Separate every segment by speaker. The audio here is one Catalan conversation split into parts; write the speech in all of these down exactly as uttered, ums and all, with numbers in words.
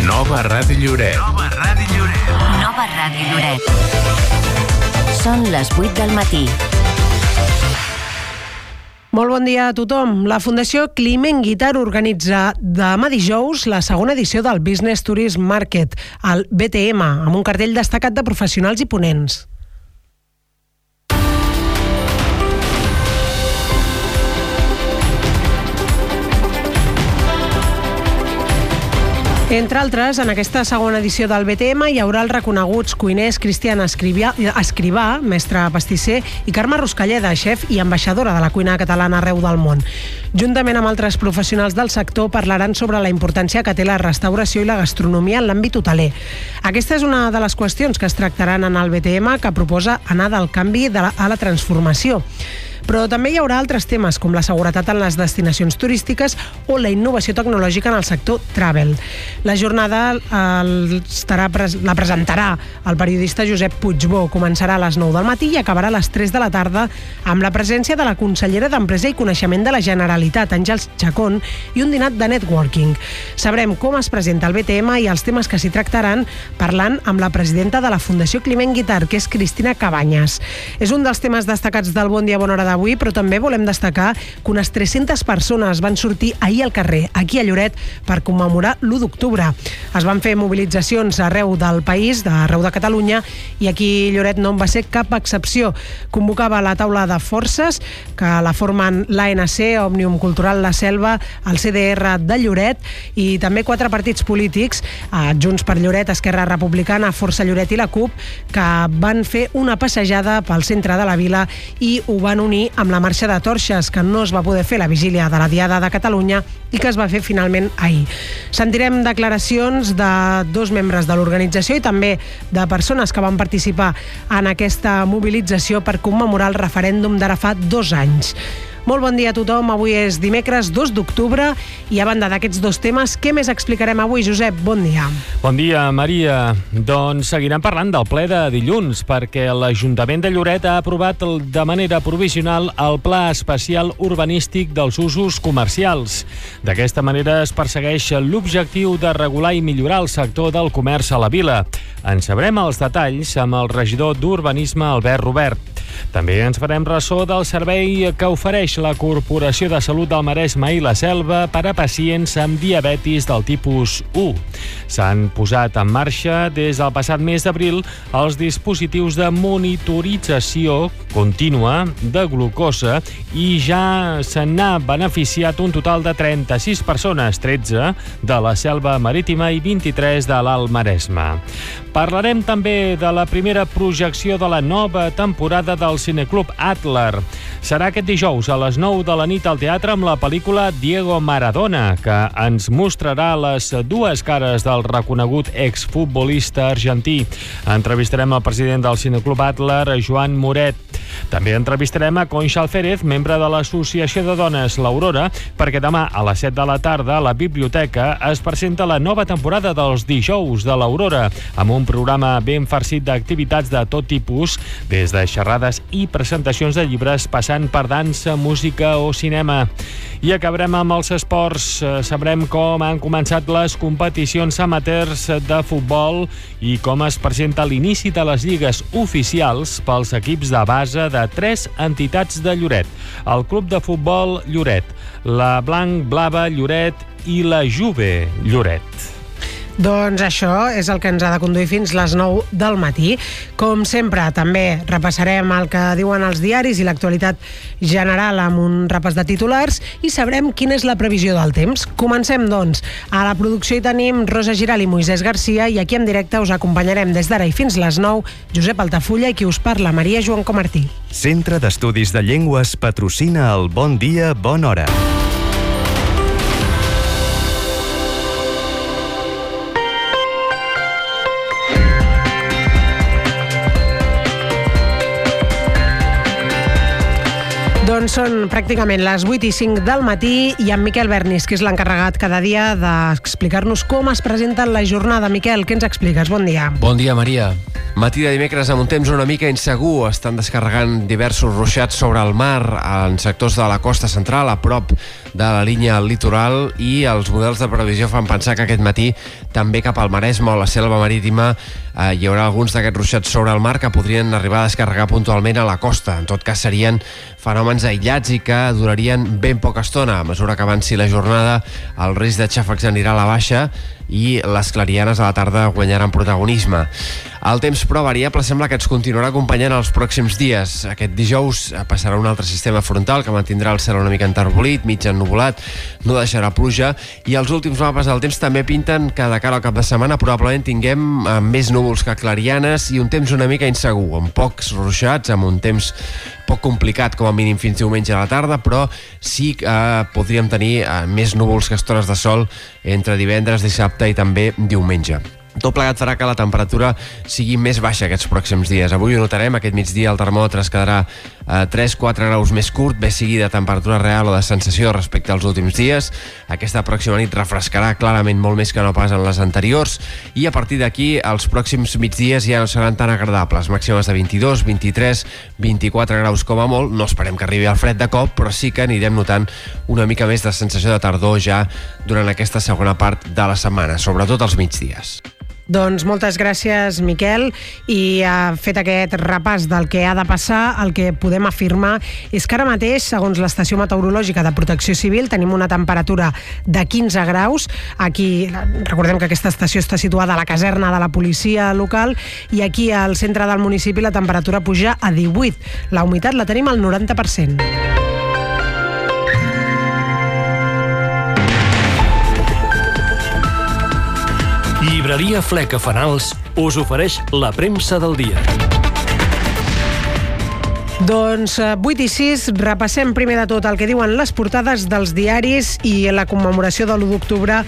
Speaker 1: Nova Ràdio Lloret.
Speaker 2: Nova Ràdio Lloret.
Speaker 3: Nova Ràdio Lloret. Són les vuit del matí.
Speaker 4: Molt bon dia a tothom. La Fundació Climent Guitar organitza demà dijous la segona edició del Business Tourism Market, el B T M, amb un cartell destacat de professionals i ponents. Entre altres, en aquesta segona edició del B T M hi haurà els reconeguts cuiners Cristian Escrivà, Escrivà, mestre pastisser, i Carme Ruscalleda, xef i ambaixadora de la cuina catalana arreu del món. Juntament amb altres professionals del sector parlaran sobre la importància que té la restauració i la gastronomia en l'àmbit hoteler. Aquesta és una de les qüestions que es tractaran en el B T M, que proposa anar del canvi de la, a la transformació. Però també hi haurà altres temes, com la seguretat en les destinacions turístiques o la innovació tecnològica en el sector travel. La jornada el, estarà, la presentarà el periodista Josep Puigbó. Començarà a les nou del matí i acabarà a les tres de la tarda amb la presència de la consellera d'Empresa i Coneixement de la Generalitat, Àngels Chacón, i un dinat de networking. Sabrem com es presenta el B T M i els temes que s'hi tractaran parlant amb la presidenta de la Fundació Climent Guitar, que és Cristina Cabanyes. És un dels temes destacats del Bon Dia, Bona Hora d'avui, però també volem destacar que unes tres-centes persones van sortir ahir al carrer, aquí a Lloret, per commemorar l'u d'octubre. Es van fer mobilitzacions arreu del país, arreu de Catalunya, i aquí Lloret no en va ser cap excepció. Convocava la taula de forces, que la formen l'A N C, Òmnium Cultural La Selva, el C D R de Lloret, i també quatre partits polítics, Junts per Lloret, Esquerra Republicana, Força Lloret i la CUP, que van fer una passejada pel centre de la vila i ho van unir amb la marxa de torxes, que no es va poder fer la vigília de la Diada de Catalunya i que es va fer finalment ahir. Sentirem declaracions de dos membres de l'organització i també de persones que van participar en aquesta mobilització per commemorar el referèndum d'ara fa dos anys. Molt bon dia a tothom. Avui és dimecres dos d'octubre i a banda d'aquests dos temes, què més explicarem avui, Josep? Bon dia.
Speaker 5: Bon dia, Maria. Doncs seguirem parlant del ple de dilluns, perquè l'Ajuntament de Lloret ha aprovat de manera provisional el Pla Especial Urbanístic dels Usos Comercials. D'aquesta manera es persegueix l'objectiu de regular i millorar el sector del comerç a la vila. En sabrem els detalls amb el regidor d'Urbanisme, Albert Robert. També ens farem ressò del servei que ofereix la Corporació de Salut del Maresme i la Selva per a pacients amb diabetis del tipus u. S'han posat en marxa des del passat mes d'abril els dispositius de monitorització contínua de glucosa i ja se n'ha beneficiat un total de trenta-sis persones, tretze de la Selva Marítima i vint-i-tres de l'Alt Maresme. Parlarem també de la primera projecció de la nova temporada del Cineclub Adler. Serà aquest dijous a les nou de la nit al teatre amb la pel·lícula Diego Maradona, que ens mostrarà les dues cares del reconegut exfutbolista argentí. Entrevistarem el president del Cineclub Adler, Joan Moret. També entrevistarem a Conxa Alférez, membre de l'Associació de Dones l'Aurora, perquè demà a les set de la tarda a la biblioteca es presenta la nova temporada dels dijous de l'Aurora, amb un programa ben farcit d'activitats de tot tipus, des de xerrades i presentacions de llibres, passant per dansa, música o cinema. I acabarem amb els esports. Sabrem com han començat les competicions amateurs de futbol i com es presenta l'inici de les lligues oficials pels equips de base de tres entitats de Lloret: el Club de Futbol Lloret, la Blanc Blava Lloret i la Juve Lloret.
Speaker 4: Doncs això és el que ens ha de conduir fins les nou del matí. Com sempre, també repassarem el que diuen els diaris i l'actualitat general amb un repàs de titulars i sabrem quina és la previsió del temps. Comencem, doncs. A la producció hi tenim Rosa Giral i Moisès Garcia i aquí en directe us acompanyarem des d'ara i fins les nou Josep Altafulla i qui us parla, Maria Joan Comartí.
Speaker 6: Centre d'Estudis de Llengües patrocina el Bon Dia, Bona Hora.
Speaker 4: Doncs Doncs són pràcticament les vuit i cinc del matí i en Miquel Bernis, que és l'encarregat cada dia d'explicar-nos com es presenta la jornada. Miquel, què ens expliques? Bon dia.
Speaker 1: Bon dia, Maria. Matí de dimecres amb un temps una mica insegur. Estan descarregant diversos ruixats sobre el mar en sectors de la costa central, a prop de la línia litoral, i els models de previsió fan pensar que aquest matí també cap al Maresme o la selva marítima eh, hi haurà alguns d'aquests ruixats sobre el mar que podrien arribar a descarregar puntualment a la costa. En tot cas serien fenòmens aïllats i que durarien ben poca estona. A mesura que avanci la jornada, el risc de xàfecs anirà a la baixa i les clarianes a la tarda guanyaran protagonisme. El temps, però, variable sembla que ens continuarà acompanyant els pròxims dies. Aquest dijous passarà un altre sistema frontal que mantindrà el cel una mica enterbolit, mig ennuvolat, no deixarà pluja, i els últims mapes del temps també pinten que de cara al cap de setmana probablement tinguem més núvols que clarianes i un temps una mica insegur, amb pocs ruixats, amb un temps poc complicat com a mínim fins diumenge a la tarda, però sí que eh, podríem tenir eh, més núvols que estones de sol entre divendres, dissabte i també diumenge. Tot plegat farà que la temperatura sigui més baixa aquests pròxims dies. Avui ho notarem, aquest migdia el termòmetre es quedarà a tres a quatre graus més curt, bé sigui de temperatura real o de sensació respecte als últims dies. Aquesta pròxima nit refrescarà clarament molt més que no pas en les anteriors, i a partir d'aquí els pròxims migdies ja no seran tan agradables. Màximes de vint-i-dos, vint-i-tres, vint-i-quatre graus com a molt. No esperem que arribi el fred de cop, però sí que anirem notant una mica més de sensació de tardor ja durant aquesta segona part de la setmana, sobretot els migdies.
Speaker 4: Doncs moltes gràcies, Miquel, i ha fet aquest repàs del que ha de passar. El que podem afirmar és que ara mateix, segons l'Estació Meteorològica de Protecció Civil, tenim una temperatura de quinze graus. Aquí, recordem que aquesta estació està situada a la caserna de la policia local, i aquí al centre del municipi la temperatura puja a divuit. La humitat la tenim al noranta per cent.
Speaker 2: Llibreria Fleca Fanals us ofereix la premsa del dia.
Speaker 4: Doncs vuit i sis, repassem primer de tot el que diuen les portades dels diaris, i la commemoració de l'u d'octubre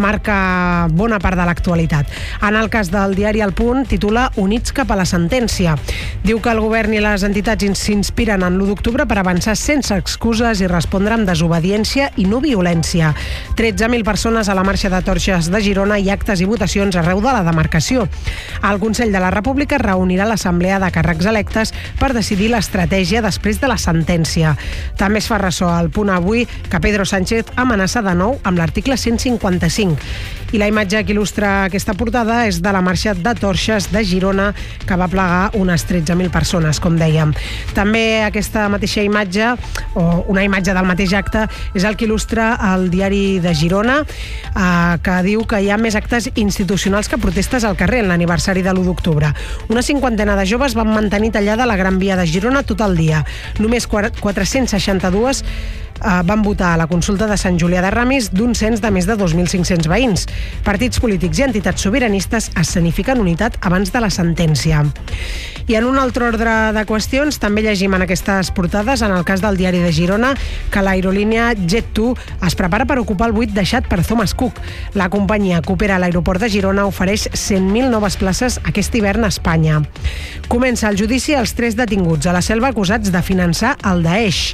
Speaker 4: marca bona part de l'actualitat. En el cas del diari El Punt, titula Units cap a la sentència. Diu que el govern i les entitats s'inspiren en l'u d'octubre per avançar sense excuses i respondre amb desobediència i no violència. tretze mil persones a la marxa de torxes de Girona i actes i votacions arreu de la demarcació. El Consell de la República reunirà l'Assemblea de Càrrecs Electes per decidir l'estratègia després de la sentència. També es fa ressò al Punt avui que Pedro Sánchez amenaça de nou amb l'article cent cinquanta-cinc. I la imatge que il·lustra aquesta portada és de la marxa de torxes de Girona, que va plegar unes tretze mil persones, com dèiem. També aquesta mateixa imatge, o una imatge del mateix acte, és el que il·lustra el diari de Girona, eh, que diu que hi ha més actes institucionals que protestes al carrer en l'aniversari de l'u d'octubre. Una cinquantena de joves van mantenir tallada la Gran Via de Girona tot el dia. Només quatre-cents seixanta-dos eh, van votar a la consulta de Sant Julià de Ramis d'un cens de més de dos mil cinc-cents veïns. Partits polítics i entitats sobiranistes escenifiquen unitat abans de la sentència. I en un altre ordre de qüestions, també llegim en aquestes portades, en el cas del diari de Girona, que l'aerolínia Jet dos es prepara per ocupar el buit deixat per Thomas Cook. La companyia que opera a l'aeroport de Girona ofereix cent mil noves places aquest hivern a Espanya. Comença el judici als tres detinguts a la selva acusats de finançar el Daesh.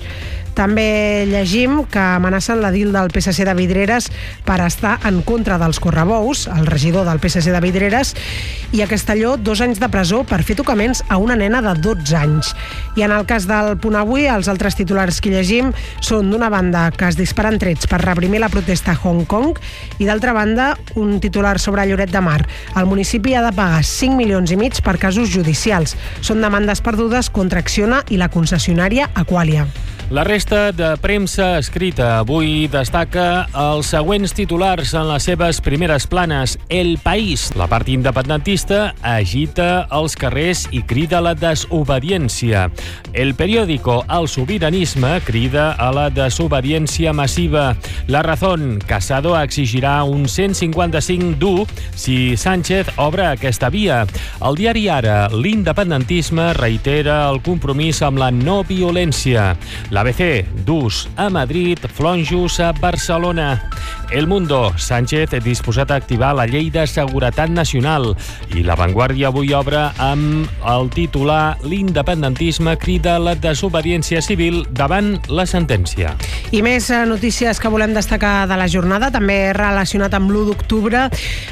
Speaker 4: També llegim que amenacen l'edil del P S C de Vidreres per estar en contra dels correbous, el regidor del P S C de Vidreres, i a Castelló dos anys de presó per fer tocaments a una nena de dotze anys. I en el cas del Punt avui, els altres titulars que llegim són, d'una banda, que es disparen trets per reprimir la protesta a Hong Kong, i d'altra banda, un titular sobre Lloret de Mar. El municipi ha de pagar cinc milions i mig per casos judicials. Són demandes perdudes contra Acciona i la concessionària Aqualia.
Speaker 5: La resta de premsa escrita avui destaca els següents titulars en les seves primeres planes. El País. La part independentista agita els carrers i crida a la desobediència. El Periódico. El sobiranisme crida a la desobediència massiva. La Razón. Casado exigirà un cent cinquanta-cinc dur si Sánchez obre aquesta via. El diari Ara. L'independentisme reitera el compromís amb la no violència. l'A B C, durs a Madrid, flonjos a Barcelona. El Mundo, Sánchez disposat a activar la llei de seguretat nacional. I La Vanguardia avui obre amb el titular "L'independentisme crida la desobediència civil davant la sentència".
Speaker 4: I més notícies que volem destacar de la jornada, també relacionat amb l'u d'octubre.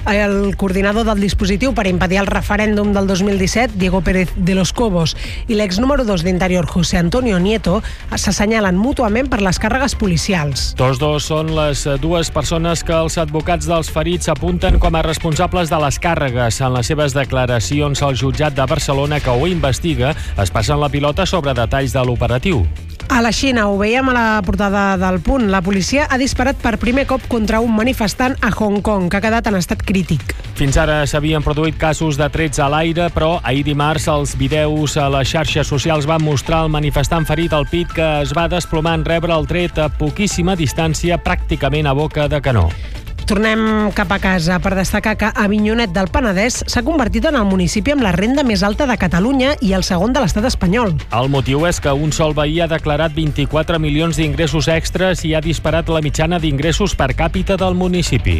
Speaker 4: El coordinador del dispositiu per impedir el referèndum del dos mil disset, Diego Pérez de los Cobos, i l'ex número dos d'Interior, José Antonio Nieto, s'assenyalen mútuament per les càrregues policials.
Speaker 5: Tots dos són les dues persones que els advocats dels ferits apunten com a responsables de les càrregues. En les seves declaracions al jutjat de Barcelona, que ho investiga, es passen la pilota sobre detalls de l'operatiu.
Speaker 4: A la Xina, ho veiem a la portada del Punt, la policia ha disparat per primer cop contra un manifestant a Hong Kong, que ha quedat en estat crític.
Speaker 5: Fins ara s'havien produït casos de trets a l'aire, però ahir dimarts els vídeos a les xarxes socials van mostrar el manifestant ferit al pit que es va desplomar en rebre el tret a poquíssima distància, pràcticament a boca de canó.
Speaker 4: Tornem cap a casa per destacar que Avinyonet del Penedès s'ha convertit en el municipi amb la renda més alta de Catalunya i el segon de l'estat espanyol.
Speaker 5: El motiu és que un sol veí ha declarat vint-i-quatre milions d'ingressos extras i ha disparat la mitjana d'ingressos per càpita del municipi.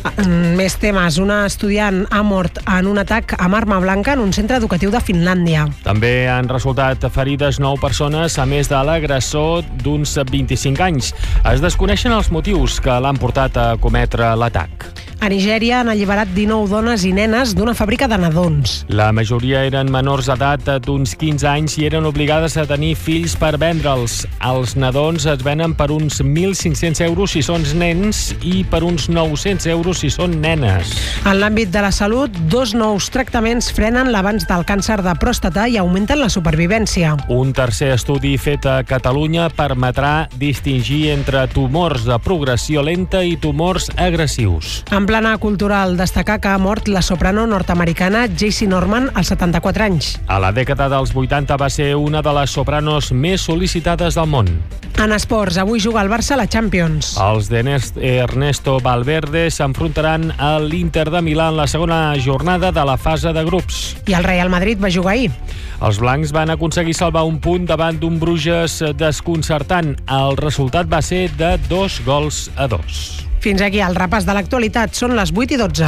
Speaker 4: Més temes. Una estudiant ha mort en un atac amb arma blanca en un centre educatiu de Finlàndia.
Speaker 5: També han resultat ferides nou persones, a més de l'agressor d'uns vint-i-cinc anys. Es desconeixen els motius que l'han portat a cometre l'atac.
Speaker 4: A Nigèria han alliberat dinou dones i nenes d'una fàbrica de nadons.
Speaker 5: La majoria eren menors d'edat d'uns quinze anys i eren obligades a tenir fills per vendre'ls. Els nadons es venen per uns mil cinc-cents euros si són nens i per uns nou-cents euros si són nenes.
Speaker 4: En l'àmbit de la salut, dos nous tractaments frenen l'avanç del càncer de pròstata i augmenten la supervivència.
Speaker 5: Un tercer estudi fet a Catalunya permetrà distingir entre tumors de progressió lenta i tumors agressius.
Speaker 4: En plana cultural, destacar que ha mort la soprano nord-americana Jaycee Norman als setanta-quatre anys.
Speaker 5: A la dècada dels vuitanta va ser una de les sopranos més sol·licitades del món.
Speaker 4: En esports, avui juga el Barça a la Champions.
Speaker 5: Els d'Ernesto Valverde s'enfrontaran a l'Inter de Milà en la segona jornada de la fase de grups.
Speaker 4: I el Real Madrid va jugar ahir.
Speaker 5: Els blancs van aconseguir salvar un punt davant d'un Bruges desconcertant. El resultat va ser de dos gols a dos.
Speaker 4: Fins aquí el repàs de l'actualitat. Són les vuit i dotze.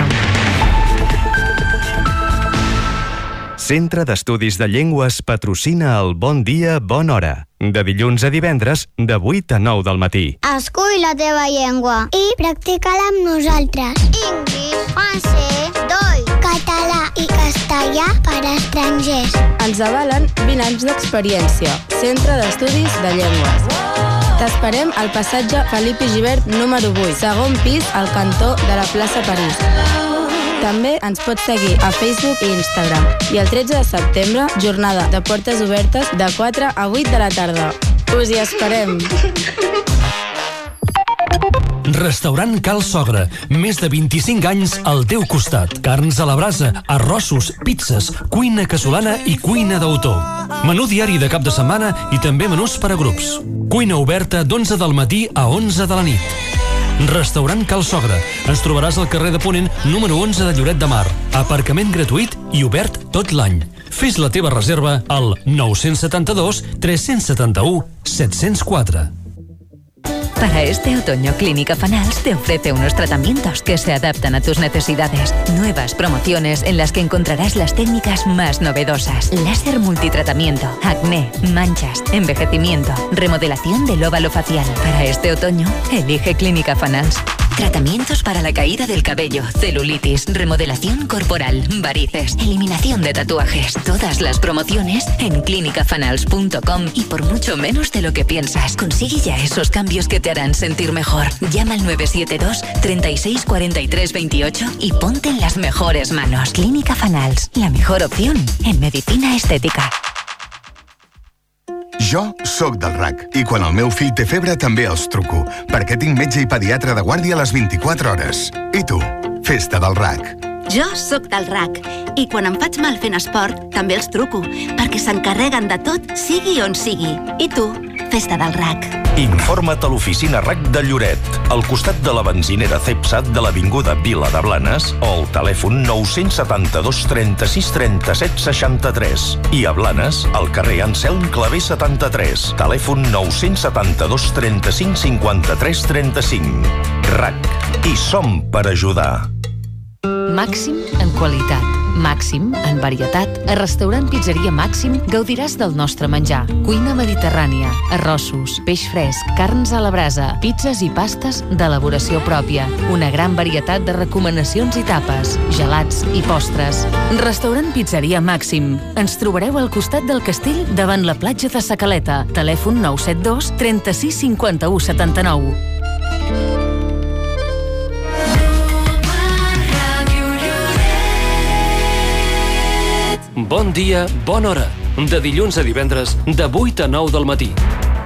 Speaker 6: Centre d'Estudis de Llengües patrocina el Bon Dia, Bona Hora. De dilluns a divendres, de vuit a nou del matí.
Speaker 7: Escull la teva llengua i practica-la amb nosaltres. Anglès, francès, doi, català i castellà per a estrangers.
Speaker 8: Ens avalen vint anys d'experiència. Centre d'Estudis de Llengües. T'esperem al passatge Felip i Gibert número vuit, segon pis al cantó de la plaça París. També ens pots seguir a Facebook i Instagram. I el tretze de setembre, jornada de portes obertes de quatre a vuit de la tarda. Us hi esperem!
Speaker 2: Restaurant Cal Sogra. Més de vint-i-cinc anys al teu costat. Carns a la brasa, arrossos, pizzas, cuina casolana i cuina d'autor. Menú diari de cap de setmana i també menús per a grups. Cuina oberta d'onze del matí a onze de la nit. Restaurant Cal Sogra. Ens trobaràs al carrer de Ponent, número onze de Lloret de Mar. Aparcament gratuït i obert tot l'any. Fes la teva reserva al nou setanta dos tres setanta u set zero quatre.
Speaker 3: Para este otoño, Clínica Fanals te ofrece unos tratamientos que se adaptan a tus necesidades. Nuevas promociones en las que encontrarás las técnicas más novedosas. Láser multitratamiento, acné, manchas, envejecimiento, remodelación del óvalo facial. Para este otoño, elige Clínica Fanals. Tratamientos para la caída del cabello, celulitis, remodelación corporal, varices, eliminación de tatuajes. Todas las promociones en clínica fanals punto com y por mucho menos de lo que piensas. Consigue ya esos cambios que te harán sentir mejor. Llama al nueve siete dos, treinta y seis, cuarenta y tres, veintiocho y ponte en las mejores manos. Clínica Fanals, la mejor opción en medicina estética.
Speaker 9: Jo sóc del R A C i quan el meu fill té febre també els truco, perquè tinc metge i pediatre de guàrdia a les vint-i-quatre hores. I tu? Festa del R A C.
Speaker 10: Jo sóc del R A C i quan em faig mal fent esport també els truco, perquè s'encarreguen de tot, sigui on sigui. I tu? Festa del R A C.
Speaker 11: Informa't a l'oficina R A C de Lloret, al costat de la benzinera Cepsat de l'Avinguda Vila de Blanes, o al telèfon nou set dos trenta-sis trenta-set seixanta-tres. I a Blanes, al carrer Anselm Clavé setanta-tres, telèfon nou set dos trenta-cinc cinquanta-tres trenta-cinc. R A C. I som per ajudar.
Speaker 3: Màxim en qualitat, màxim en varietat. A Restaurant Pizzeria Màxim gaudiràs del nostre menjar. Cuina mediterrània, arrossos, peix fresc, carns a la brasa, pizzas i pastes d'elaboració pròpia. Una gran varietat de recomanacions i tapes, gelats i postres. Restaurant Pizzeria Màxim. Ens trobareu al costat del castell davant la platja de Sa Caleta. Telèfon nou set dos trenta-sis cinquanta-u setanta-nou.
Speaker 2: Bon dia, bona hora. De dilluns a divendres, de vuit a nou del matí.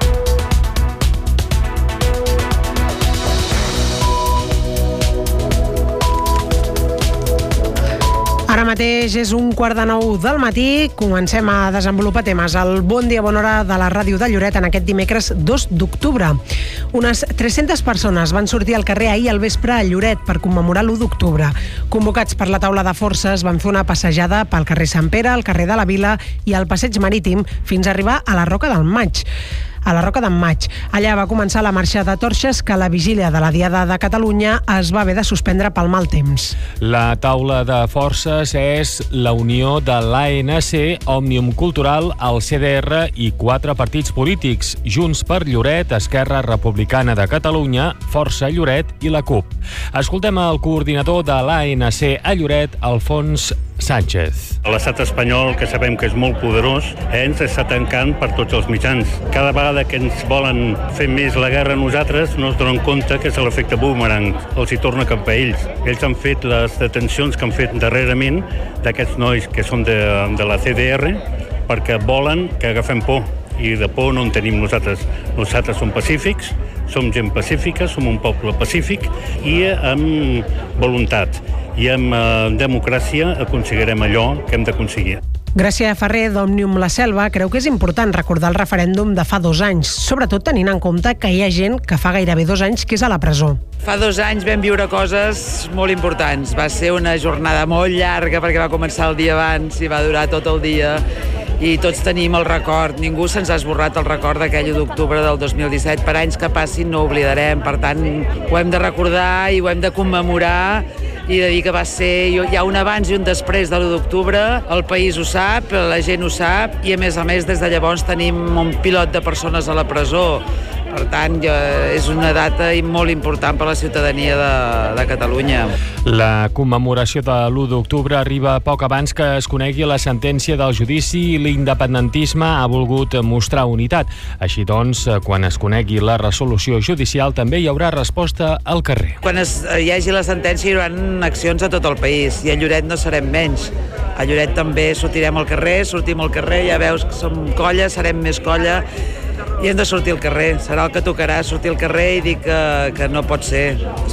Speaker 4: Ara mateix és un quart de nou del matí. Comencem a desenvolupar temes. El Bon dia, bona hora de la ràdio de Lloret en aquest dimecres dos d'octubre. Unes tres-centes persones van sortir al carrer ahir al vespre a Lloret per commemorar l'u d'octubre. Convocats per la taula de forces, van fer una passejada pel carrer Sant Pere, el carrer de la Vila i el passeig marítim fins a arribar a la Roca del Maig. a la Roca d'en Maig. Allà va començar la marxa de torxes que a la vigília de la Diada de Catalunya es va haver de suspendre pel mal temps.
Speaker 5: La taula de forces és la unió de l'A N C, Òmnium Cultural, el C D R i quatre partits polítics, Junts per Lloret, Esquerra Republicana de Catalunya, Força Lloret i la CUP. Escoltem el coordinador de l'A N C a Lloret, Alfons Sánchez.
Speaker 12: L'estat espanyol, que sabem que és molt poderós, eh, ens està tancant per tots els mitjans. Cada vegada que ens volen fer més la guerra a nosaltres, no es donen compte que és l'efecte boomerang, els hi torna cap a ells. Ells han fet les detencions que han fet darrerament d'aquests nois que són de, de la C D R perquè volen que agafem por. I de por no en tenim nosaltres. Nosaltres som pacífics, som gent pacífica, som un poble pacífic i amb voluntat i amb eh, democràcia aconseguirem allò que hem d'aconseguir.
Speaker 4: Gràcia Ferrer, d'Òmnium La Selva, creu que és important recordar el referèndum de fa dos anys, sobretot tenint en compte que hi ha gent que fa gairebé dos anys que és a la presó.
Speaker 13: Fa dos anys vam viure coses molt importants. Va ser una jornada molt llarga perquè va començar el dia abans i va durar tot el dia i tots tenim el record. Ningú se'ns ha esborrat el record d'aquell u d'octubre del dos mil disset. Per anys que passin no ho oblidarem. Per tant, ho hem de recordar i ho hem de commemorar i de dir que va ser, hi ha un abans i un després de l'u d'octubre, el país ho sap, la gent ho sap i a més a més des de llavors tenim un pilot de persones a la presó. Per tant, és una data molt important per a la ciutadania de, de Catalunya.
Speaker 5: La commemoració de l'u d'octubre arriba poc abans que es conegui la sentència del judici i l'independentisme ha volgut mostrar unitat. Així doncs, quan es conegui la resolució judicial, també hi haurà resposta al carrer.
Speaker 13: Quan es, hi hagi la sentència hi haurà accions a tot el país i a Lloret no serem menys. A Lloret també sortirem al carrer, sortim al carrer, ja veus que som colla, serem més colla, i hem de sortir al carrer. Serà el que tocarà, sortir al carrer i dir que, que no pot ser.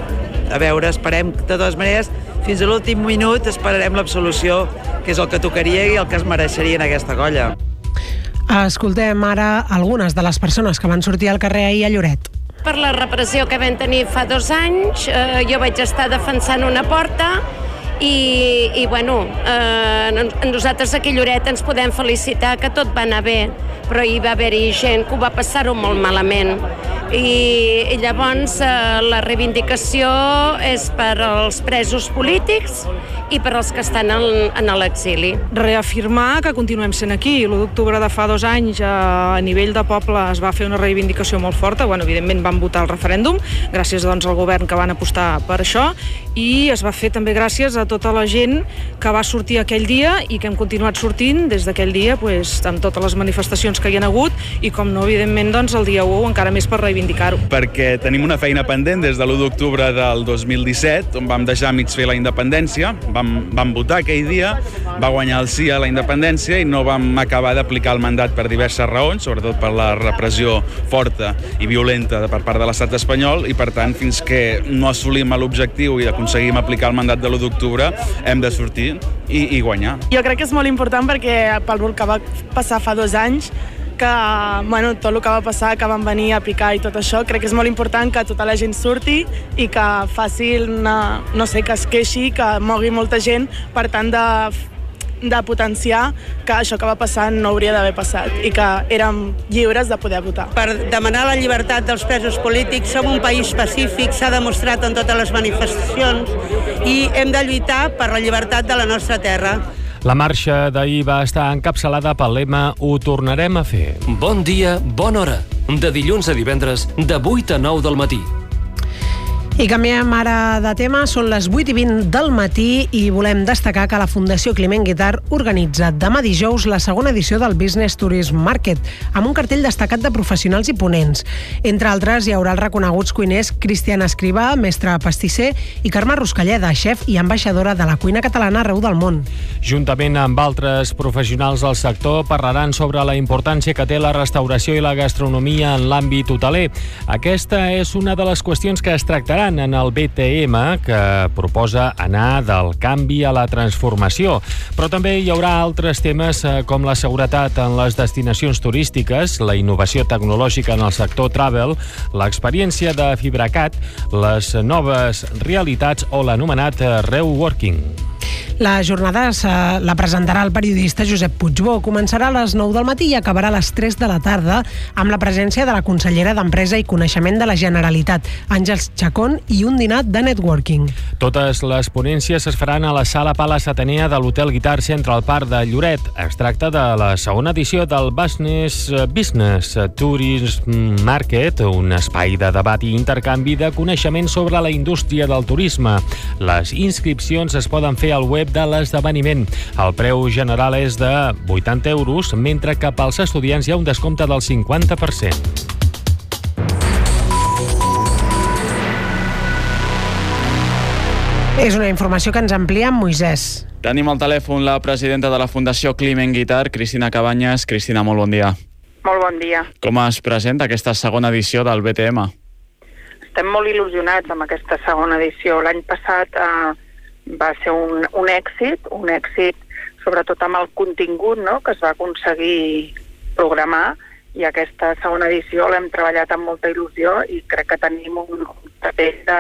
Speaker 13: A veure, esperem, de totes maneres, fins a l'últim minut esperarem l'absolució, que és el que tocaria i el que es mereixeria en aquesta colla.
Speaker 4: Escoltem ara algunes de les persones que van sortir al carrer ahir a Lloret.
Speaker 14: Per la repressió que vam tenir fa dos anys, eh, jo vaig estar defensant una porta i, i bueno, eh, nosaltres aquí a Lloret ens podem felicitar que tot va anar bé, però hi va haver-hi gent que ho va passar-ho molt malament. I, i llavors eh, la reivindicació és per als presos polítics i per als que estan en, en l'exili.
Speaker 15: Reafirmar que continuem sent aquí. L'u d'octubre de fa dos anys eh, a nivell de poble es va fer una reivindicació molt forta. Bueno, evidentment van votar el referèndum, gràcies doncs, al govern que van apostar per això, i es va fer també gràcies a tota la gent que va sortir aquell dia i que hem continuat sortint des d'aquell dia pues, amb totes les manifestacions que hi ha hagut i, com no, evidentment, doncs, el dia u encara més per reivindicar-ho.
Speaker 16: Perquè tenim una feina pendent des de l'u d'octubre del dos mil disset, on vam deixar mig fer la independència, vam, vam votar aquell dia, va guanyar el sí a la independència i no vam acabar d'aplicar el mandat per diverses raons, sobretot per la repressió forta i violenta per part de l'estat espanyol, i per tant, fins que no assolim l'objectiu i aconseguim aplicar el mandat de l'u d'octubre, hem de sortir i, i guanyar.
Speaker 17: Jo crec que és molt important perquè pel que va passar fa dos anys que bueno, tot el que va passar, que van venir a picar i tot això, crec que és molt important que tota la gent surti i que faci una, no sé, que es queixi, que mogui molta gent per tant de, de potenciar que això que va passar no hauria d'haver passat i que érem lliures de poder votar.
Speaker 18: Per demanar la llibertat dels presos polítics, som un país pacífic, s'ha demostrat en totes les manifestacions i hem de lluitar per la llibertat de la nostra terra.
Speaker 5: La marxa d'ahir va estar encapçalada pel lema Ho tornarem a fer.
Speaker 2: Bon dia, bona hora. De dilluns a divendres, de vuit a nou del matí.
Speaker 4: I canviem ara de tema, són les vuit i vint del matí i volem destacar que la Fundació Climent Guitart organitza demà dijous la segona edició del Business Tourism Market, amb un cartell destacat de professionals i ponents. Entre altres, hi haurà els reconeguts cuiners Cristian Escrivà, mestre pastisser, i Carme Ruscalleda, xef i ambaixadora de la cuina catalana arreu del món.
Speaker 5: Juntament amb altres professionals del sector, parlaran sobre la importància que té la restauració i la gastronomia en l'àmbit hoteler. Aquesta és una de les qüestions que es tractaran en el B T M, que proposa anar del canvi a la transformació. Però també hi haurà altres temes com la seguretat en les destinacions turístiques, la innovació tecnològica en el sector travel, l'experiència de Fibracat, les noves realitats o l'anomenat reworking.
Speaker 4: La jornada la presentarà el periodista Josep Puigbó. Començarà a les nou del matí i acabarà a les tres de la tarda amb la presència de la consellera d'Empresa i Coneixement de la Generalitat, Àngels Chacón, i un dinar de networking.
Speaker 5: Totes les ponències es faran a la Sala Palace Atenea de l'Hotel Guitar Central Park de Lloret. Es tracta de la segona edició del Business, Business Tourism Market, un espai de debat i intercanvi de coneixement sobre la indústria del turisme. Les inscripcions es poden fer al web de l'esdeveniment. El preu general és de vuitanta euros, mentre que pels estudiants hi ha un descompte del cinquanta per cent.
Speaker 4: És una informació que ens amplia amb Moisès.
Speaker 16: Tenim al telèfon la presidenta de la Fundació Climent Guitart, Cristina Cabanyes. Cristina, molt bon dia.
Speaker 19: Molt bon dia.
Speaker 16: Com es presenta aquesta segona edició del B T M?
Speaker 19: Estem molt il·lusionats amb aquesta segona edició. L'any passat eh, va ser un, un èxit, un èxit sobretot amb el contingut, no?, que es va aconseguir programar, i aquesta segona edició l'hem treballat amb molta il·lusió i crec que tenim un cartell de,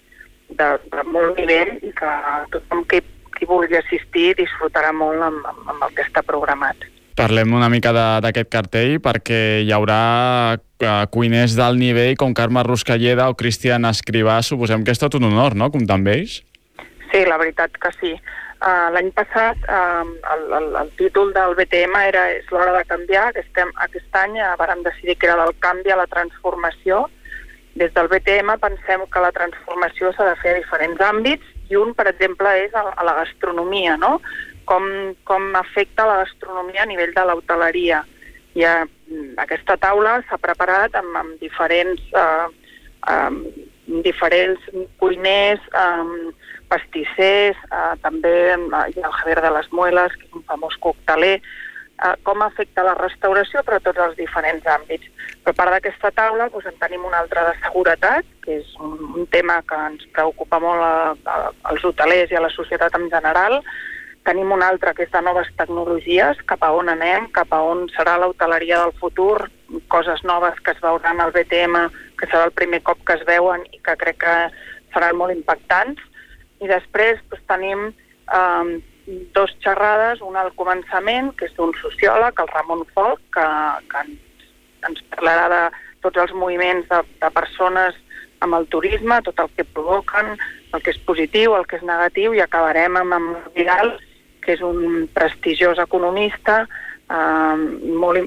Speaker 19: de, de molt nivell i que tothom qui, qui vulgui assistir disfrutarà molt amb, amb, amb el que està programat.
Speaker 16: Parlem una mica d'aquest cartell perquè hi haurà uh, cuiners d'alt nivell com Carme Ruscalleda o Cristian Escrivà. Suposem que és tot un honor, no?, comptar amb ells?
Speaker 19: Sí, la veritat que sí. Uh, L'any passat uh, el, el, el títol del B T M era És l'hora de canviar. Aquest, aquest any uh, vàrem decidir que era del canvi a la transformació. Des del B T M pensem que la transformació s'ha de fer a diferents àmbits i un, per exemple, és a, a la gastronomia, no? Com, com afecta la gastronomia a nivell de l'hoteleria. I uh, aquesta taula s'ha preparat amb, amb diferents, uh, um, diferents cuiners, um, pastissers, eh, també hi ha el Javier de les Muelas, que és un famós cocteler, eh, com afecta la restauració, però a tots els diferents àmbits. Per part d'aquesta taula doncs, en tenim una altra de seguretat, que és un, un tema que ens preocupa molt a, a, als hotelers i a la societat en general. Tenim una altra que és de noves tecnologies, cap a on anem, cap a on serà l'hoteleria del futur, coses noves que es veuran al B T M, que serà el primer cop que es veuen i que crec que seran molt impactants. I després doncs, tenim eh, dos xerrades, una al començament, que és d'un sociòleg, el Ramon Folk, que, que ens, ens parlarà de tots els moviments de, de persones amb el turisme, tot el que provoquen, el que és positiu, el que és negatiu, i acabarem amb, amb Vidal, que és un prestigiós economista, eh, molt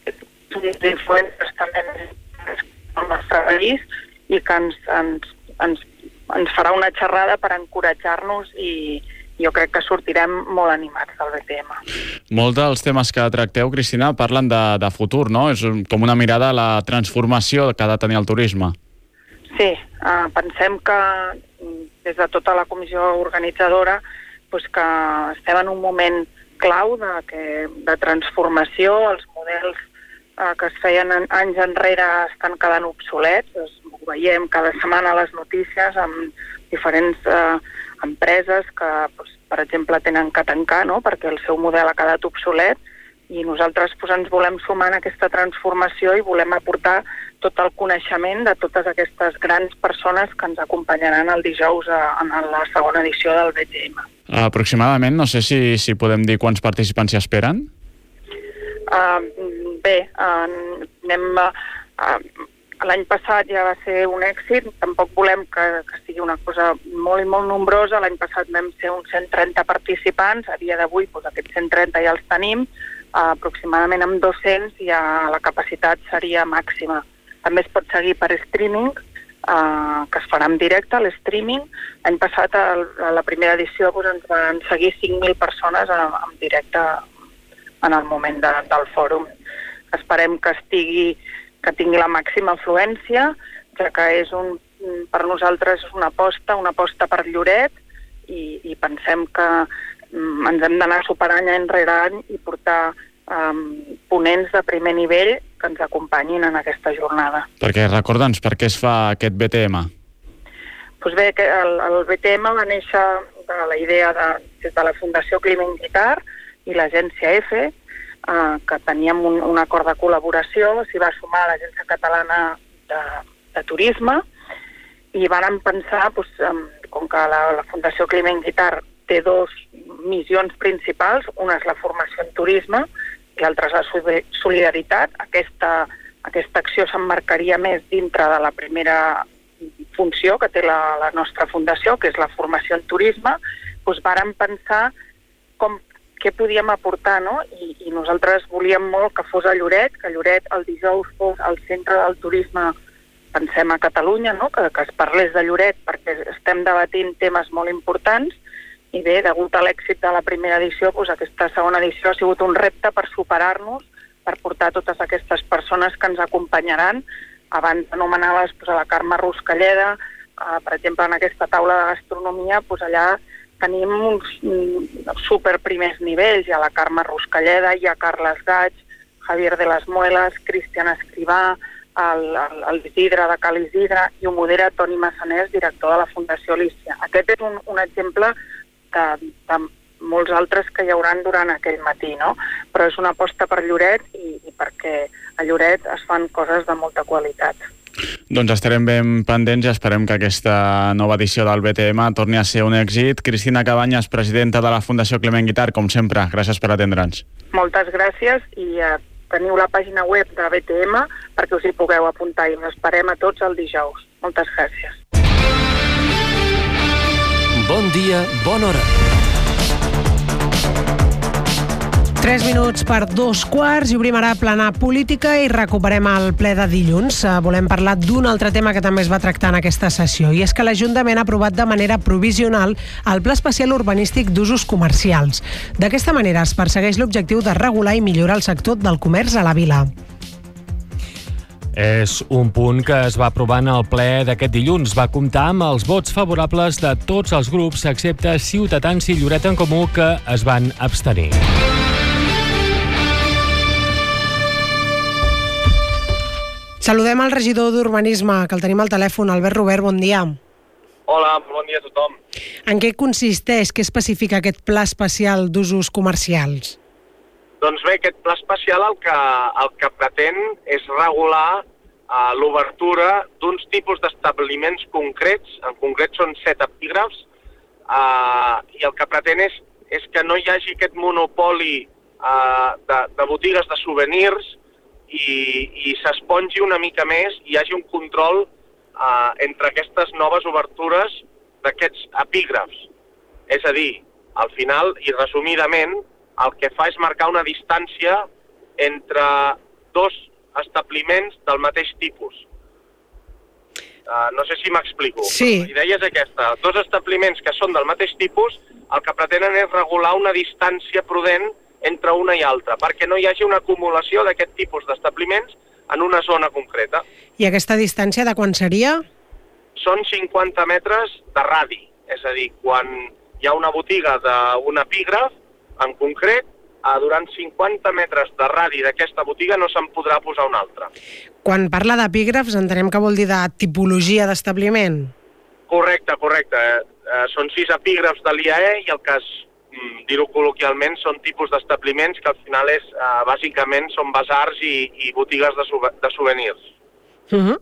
Speaker 19: influents també al nostre país, i que ens, ens, ens, ens farà una xerrada per encoratjar-nos i jo crec que sortirem molt animats del B T M.
Speaker 16: Molts dels temes que tracteu, Cristina, parlen de, de futur, no? És com una mirada a la transformació que ha de tenir el turisme.
Speaker 19: Sí, eh, pensem que des de tota la comissió organitzadora doncs que estem en un moment clau de, que, de transformació. Els models eh, que es feien en, anys enrere estan quedant obsolets. Ho veiem cada setmana a les notícies amb diferents eh, empreses que, doncs, per exemple, tenen que tancar, no?, perquè el seu model ha quedat obsolet, i nosaltres pues, ens volem sumar en aquesta transformació i volem aportar tot el coneixement de totes aquestes grans persones que ens acompanyaran el dijous a, en la segona edició del B T M.
Speaker 20: Aproximadament, no sé si, si podem dir quants participants s'hi esperen?
Speaker 19: Uh, bé, uh, anem... Uh, L'any passat ja va ser un èxit, tampoc volem que, que sigui una cosa molt i molt nombrosa. L'any passat vam ser uns cent trenta participants, a dia d'avui doncs, aquests cent trenta ja els tenim, uh, aproximadament amb dos-cents ja la capacitat seria màxima. També es pot seguir per streaming, uh, que es farà en directe, l'streaming. L'any passat, a la primera edició, doncs, ens van seguir cinc mil persones en, en directe en el moment de, del fòrum. Esperem que estigui que tingui la màxima afluència, ja que és un, per nosaltres és una aposta, una aposta per Lloret, i, i pensem que um, ens hem d'anar superant any rere any i portar um, ponents de primer nivell que ens acompanyin en aquesta jornada.
Speaker 20: Perquè recorda'ns, per què es fa aquest B T M?
Speaker 19: Pues bé, el, el B T M va néixer de la idea de, des de la Fundació Climent Guitar i l'agència EFE, Uh, que teníem un, un acord de col·laboració, s'hi va sumar l'Agència Catalana de, de Turisme, i vàrem pensar, doncs, um, com que la, la Fundació Climent Guitar té dos missions principals, una és la formació en turisme i l'altra és la solidaritat. Aquesta, aquesta acció s'emmarcaria més dintre de la primera funció que té la, la nostra fundació, que és la formació en turisme. Doncs vàrem pensar com què podíem aportar, no? I, i nosaltres volíem molt que fos a Lloret, que Lloret el dijous fos al centre del turisme, pensem a Catalunya, no? que, que es parlés de Lloret, perquè estem debatint temes molt importants, i bé, degut a l'èxit de la primera edició, doncs aquesta segona edició ha sigut un repte per superar-nos, per portar totes aquestes persones que ens acompanyaran. Abans anomenaves doncs, a la Carme Ruscalleda, eh, per exemple, en aquesta taula de gastronomia, doncs allà tenim uns super primers nivells. Hi ha la Carme Ruscalleda, hi ha Carles Gaig, Javier de las Muelas, Cristian Escrivà, el, el, el Isidre de Cal Isidre, i ho modera Toni Massanés, director de la Fundació Lícia. Aquest és un, un exemple de, de molts altres que hi hauran durant aquell matí, no? Però és una aposta per Lloret i, i perquè a Lloret es fan coses de molta qualitat.
Speaker 20: Doncs estarem ben pendents i esperem que aquesta nova edició del B T M torni a ser un èxit. Cristina Cabanyes, presidenta de la Fundació Climent Guitar, com sempre, gràcies per atendre'ns.
Speaker 19: Moltes gràcies i eh, teniu la pàgina web de B T M perquè us hi pugueu apuntar i us esperem a tots el dijous. Moltes gràcies.
Speaker 2: Bon dia, bona hora.
Speaker 4: Tres minuts per dos quarts i obrim ara plana política i recuperem el ple de dilluns. Volem parlar d'un altre tema que també es va tractar en aquesta sessió, i és que l'Ajuntament ha aprovat de manera provisional el Pla Especial Urbanístic d'Usos Comercials. D'aquesta manera es persegueix l'objectiu de regular i millorar el sector del comerç a la vila.
Speaker 5: És un punt que es va aprovar en el ple d'aquest dilluns. Va comptar amb els vots favorables de tots els grups, excepte Ciutadans i Lloret en Comú, que es van abstenir.
Speaker 4: Saludem el regidor d'Urbanisme, que el tenim al telèfon, Albert Robert, bon dia.
Speaker 21: Hola, bon dia a tothom.
Speaker 4: En què consisteix, què especifica aquest pla especial d'usos comercials?
Speaker 21: Doncs bé, aquest pla especial el que, el que pretén és regular uh, l'obertura d'uns tipus d'establiments concrets, en concret són set epígrafs, uh, i el que pretén és, és que no hi hagi aquest monopoli uh, de, de botigues de souvenirs i, i s'espongi una mica més i hi hagi un control uh, entre aquestes noves obertures d'aquests epígrafs. És a dir, al final, i resumidament, el que fa és marcar una distància entre dos establiments del mateix tipus. Uh, no sé si m'explico.
Speaker 4: Sí.
Speaker 21: La idea és aquesta. Dos establiments que són del mateix tipus, el que pretenen és regular una distància prudent entre una i altra, perquè no hi hagi una acumulació d'aquest tipus d'establiments en una zona concreta.
Speaker 4: I aquesta distància de quan seria?
Speaker 21: Són cinquanta metres de radi, és a dir, quan hi ha una botiga d'un epígraf, en concret, durant cinquanta metres de radi d'aquesta botiga no se'n podrà posar una altra.
Speaker 4: Quan parla d'epígrafs entenem que vol dir de tipologia d'establiment?
Speaker 21: Correcte, correcte. Eh, són sis epígrafs de l'I A E i el que es dir-ho col·loquialment, són tipus d'establiments que al final és, eh, bàsicament, són basars i, i botigues de, de souvenirs.
Speaker 4: Uh-huh.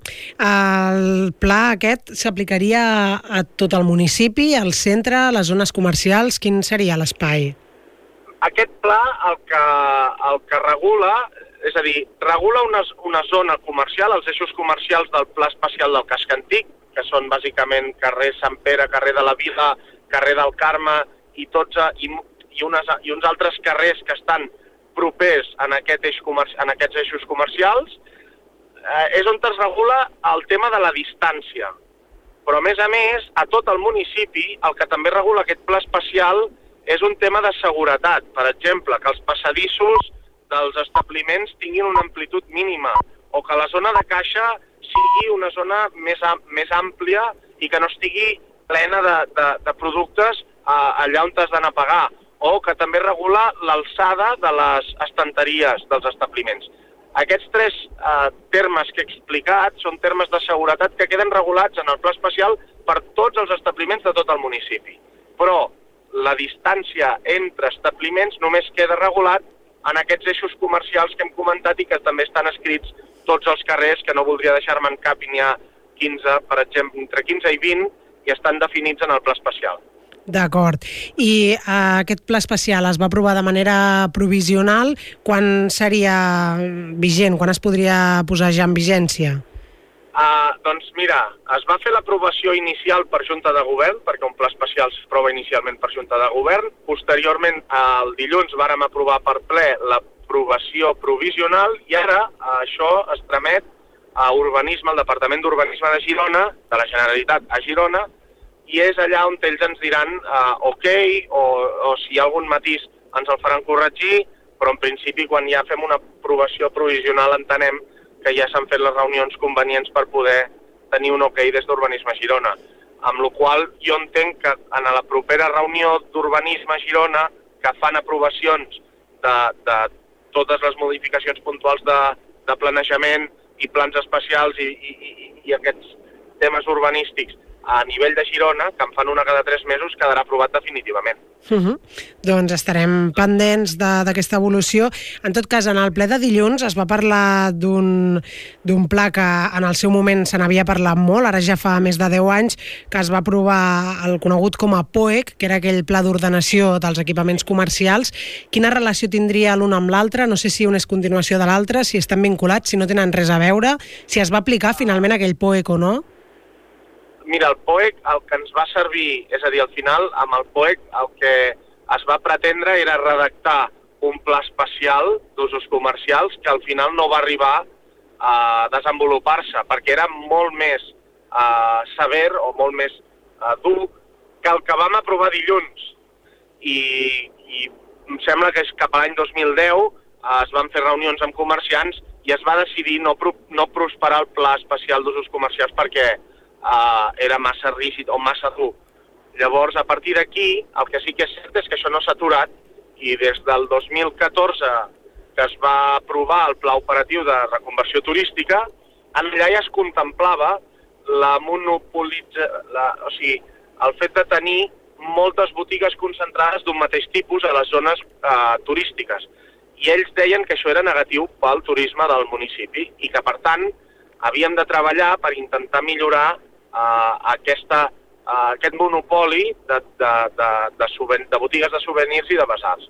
Speaker 4: El pla aquest s'aplicaria a tot el municipi, al centre, a les zones comercials? Quin seria l'espai?
Speaker 21: Aquest pla el que, el que regula, és a dir, regula una, una zona comercial, els eixos comercials del Pla Especial del Casc Antic, que són bàsicament carrer Sant Pere, carrer de la Vila, carrer del Carme i, tots, i, i, unes, i uns altres carrers que estan propers en, aquest eix comerci, en aquests eixos comercials. Eh, és on es regula el tema de la distància. Però, a més a més, a tot el municipi, el que també regula aquest pla especial és un tema de seguretat. Per exemple, que els passadissos dels establiments tinguin una amplitud mínima o que la zona de caixa sigui una zona més, més àmplia i que no estigui plena de, de, de productes eh, allà on has d'anar a pagar, o que també regula l'alçada de les estanteries dels establiments. Aquests tres eh, termes que he explicat són termes de seguretat que queden regulats en el pla especial per tots els establiments de tot el municipi. Però la distància entre establiments només queda regulat en aquests eixos comercials que hem comentat i que també estan escrits tots els carrers, que no voldria deixar-me en cap, i n'hi ha quinze, per exemple, entre quinze i vint, i estan definits en el pla especial.
Speaker 4: D'acord. I eh, aquest pla especial es va aprovar de manera provisional. Quan seria vigent? Quan es podria posar ja en vigència?
Speaker 21: Uh, doncs mira, es va fer l'aprovació inicial per Junta de Govern, perquè un pla especial s'aprova inicialment per Junta de Govern. Posteriorment, el dilluns vàrem aprovar per ple l'aprovació provisional i ara uh, això es tramet a Urbanisme, al Departament d'Urbanisme de Girona, de la Generalitat a Girona, i és allà on ells ens diran uh, ok, o, o si hi ha algun matís ens el faran corregir, però en principi quan ja fem una aprovació provisional entenem que ja s'han fet les reunions convenients per poder tenir un ok des d'Urbanisme Girona. Amb la qual jo entenc que en la propera reunió d'Urbanisme Girona, que fan aprovacions de, de totes les modificacions puntuals de, de planejament i plans especials i, i, i, i aquests temes urbanístics a nivell de Girona, que en fan una cada tres mesos, quedarà aprovat definitivament.
Speaker 4: Uh -huh. Doncs estarem pendents d'aquesta evolució. En tot cas, en el ple de dilluns es va parlar d'un d'un pla que en el seu moment se n'havia parlat molt, ara ja fa més de deu anys, que es va aprovar el conegut com a P O E C, que era aquell pla d'ordenació dels equipaments comercials. Quina relació tindria l'un amb l'altre? No sé si un és continuació de l'altre, si estan vinculats, si no tenen res a veure, si es va aplicar finalment aquell P O E C o no?
Speaker 21: Mira, el P O E C el que ens va servir, és a dir, al final, amb el P O E C el que es va pretendre era redactar un pla especial d'usos comercials que al final no va arribar a desenvolupar-se, perquè era molt més eh, sever o molt més eh, dur que el que vam aprovar dilluns. I, i em sembla que és cap a l'any dos mil deu eh, es van fer reunions amb comerciants i es va decidir no, pro, no prosperar el pla especial d'usos comercials perquè Uh, era massa rígid o massa dur. Llavors, a partir d'aquí, el que sí que és cert és que això no s'ha aturat i des del dos mil catorze que es va aprovar el Pla Operatiu de Reconversió Turística, allà ja es contemplava la monopolitza... La, o sigui, el fet de tenir moltes botigues concentrades d'un mateix tipus a les zones uh, turístiques. I ells deien que això era negatiu pel turisme del municipi i que, per tant, havíem de treballar per intentar millorar Uh, aquesta, uh, aquest monopoli de, de, de, de, suven, de botigues de souvenirs i de basars.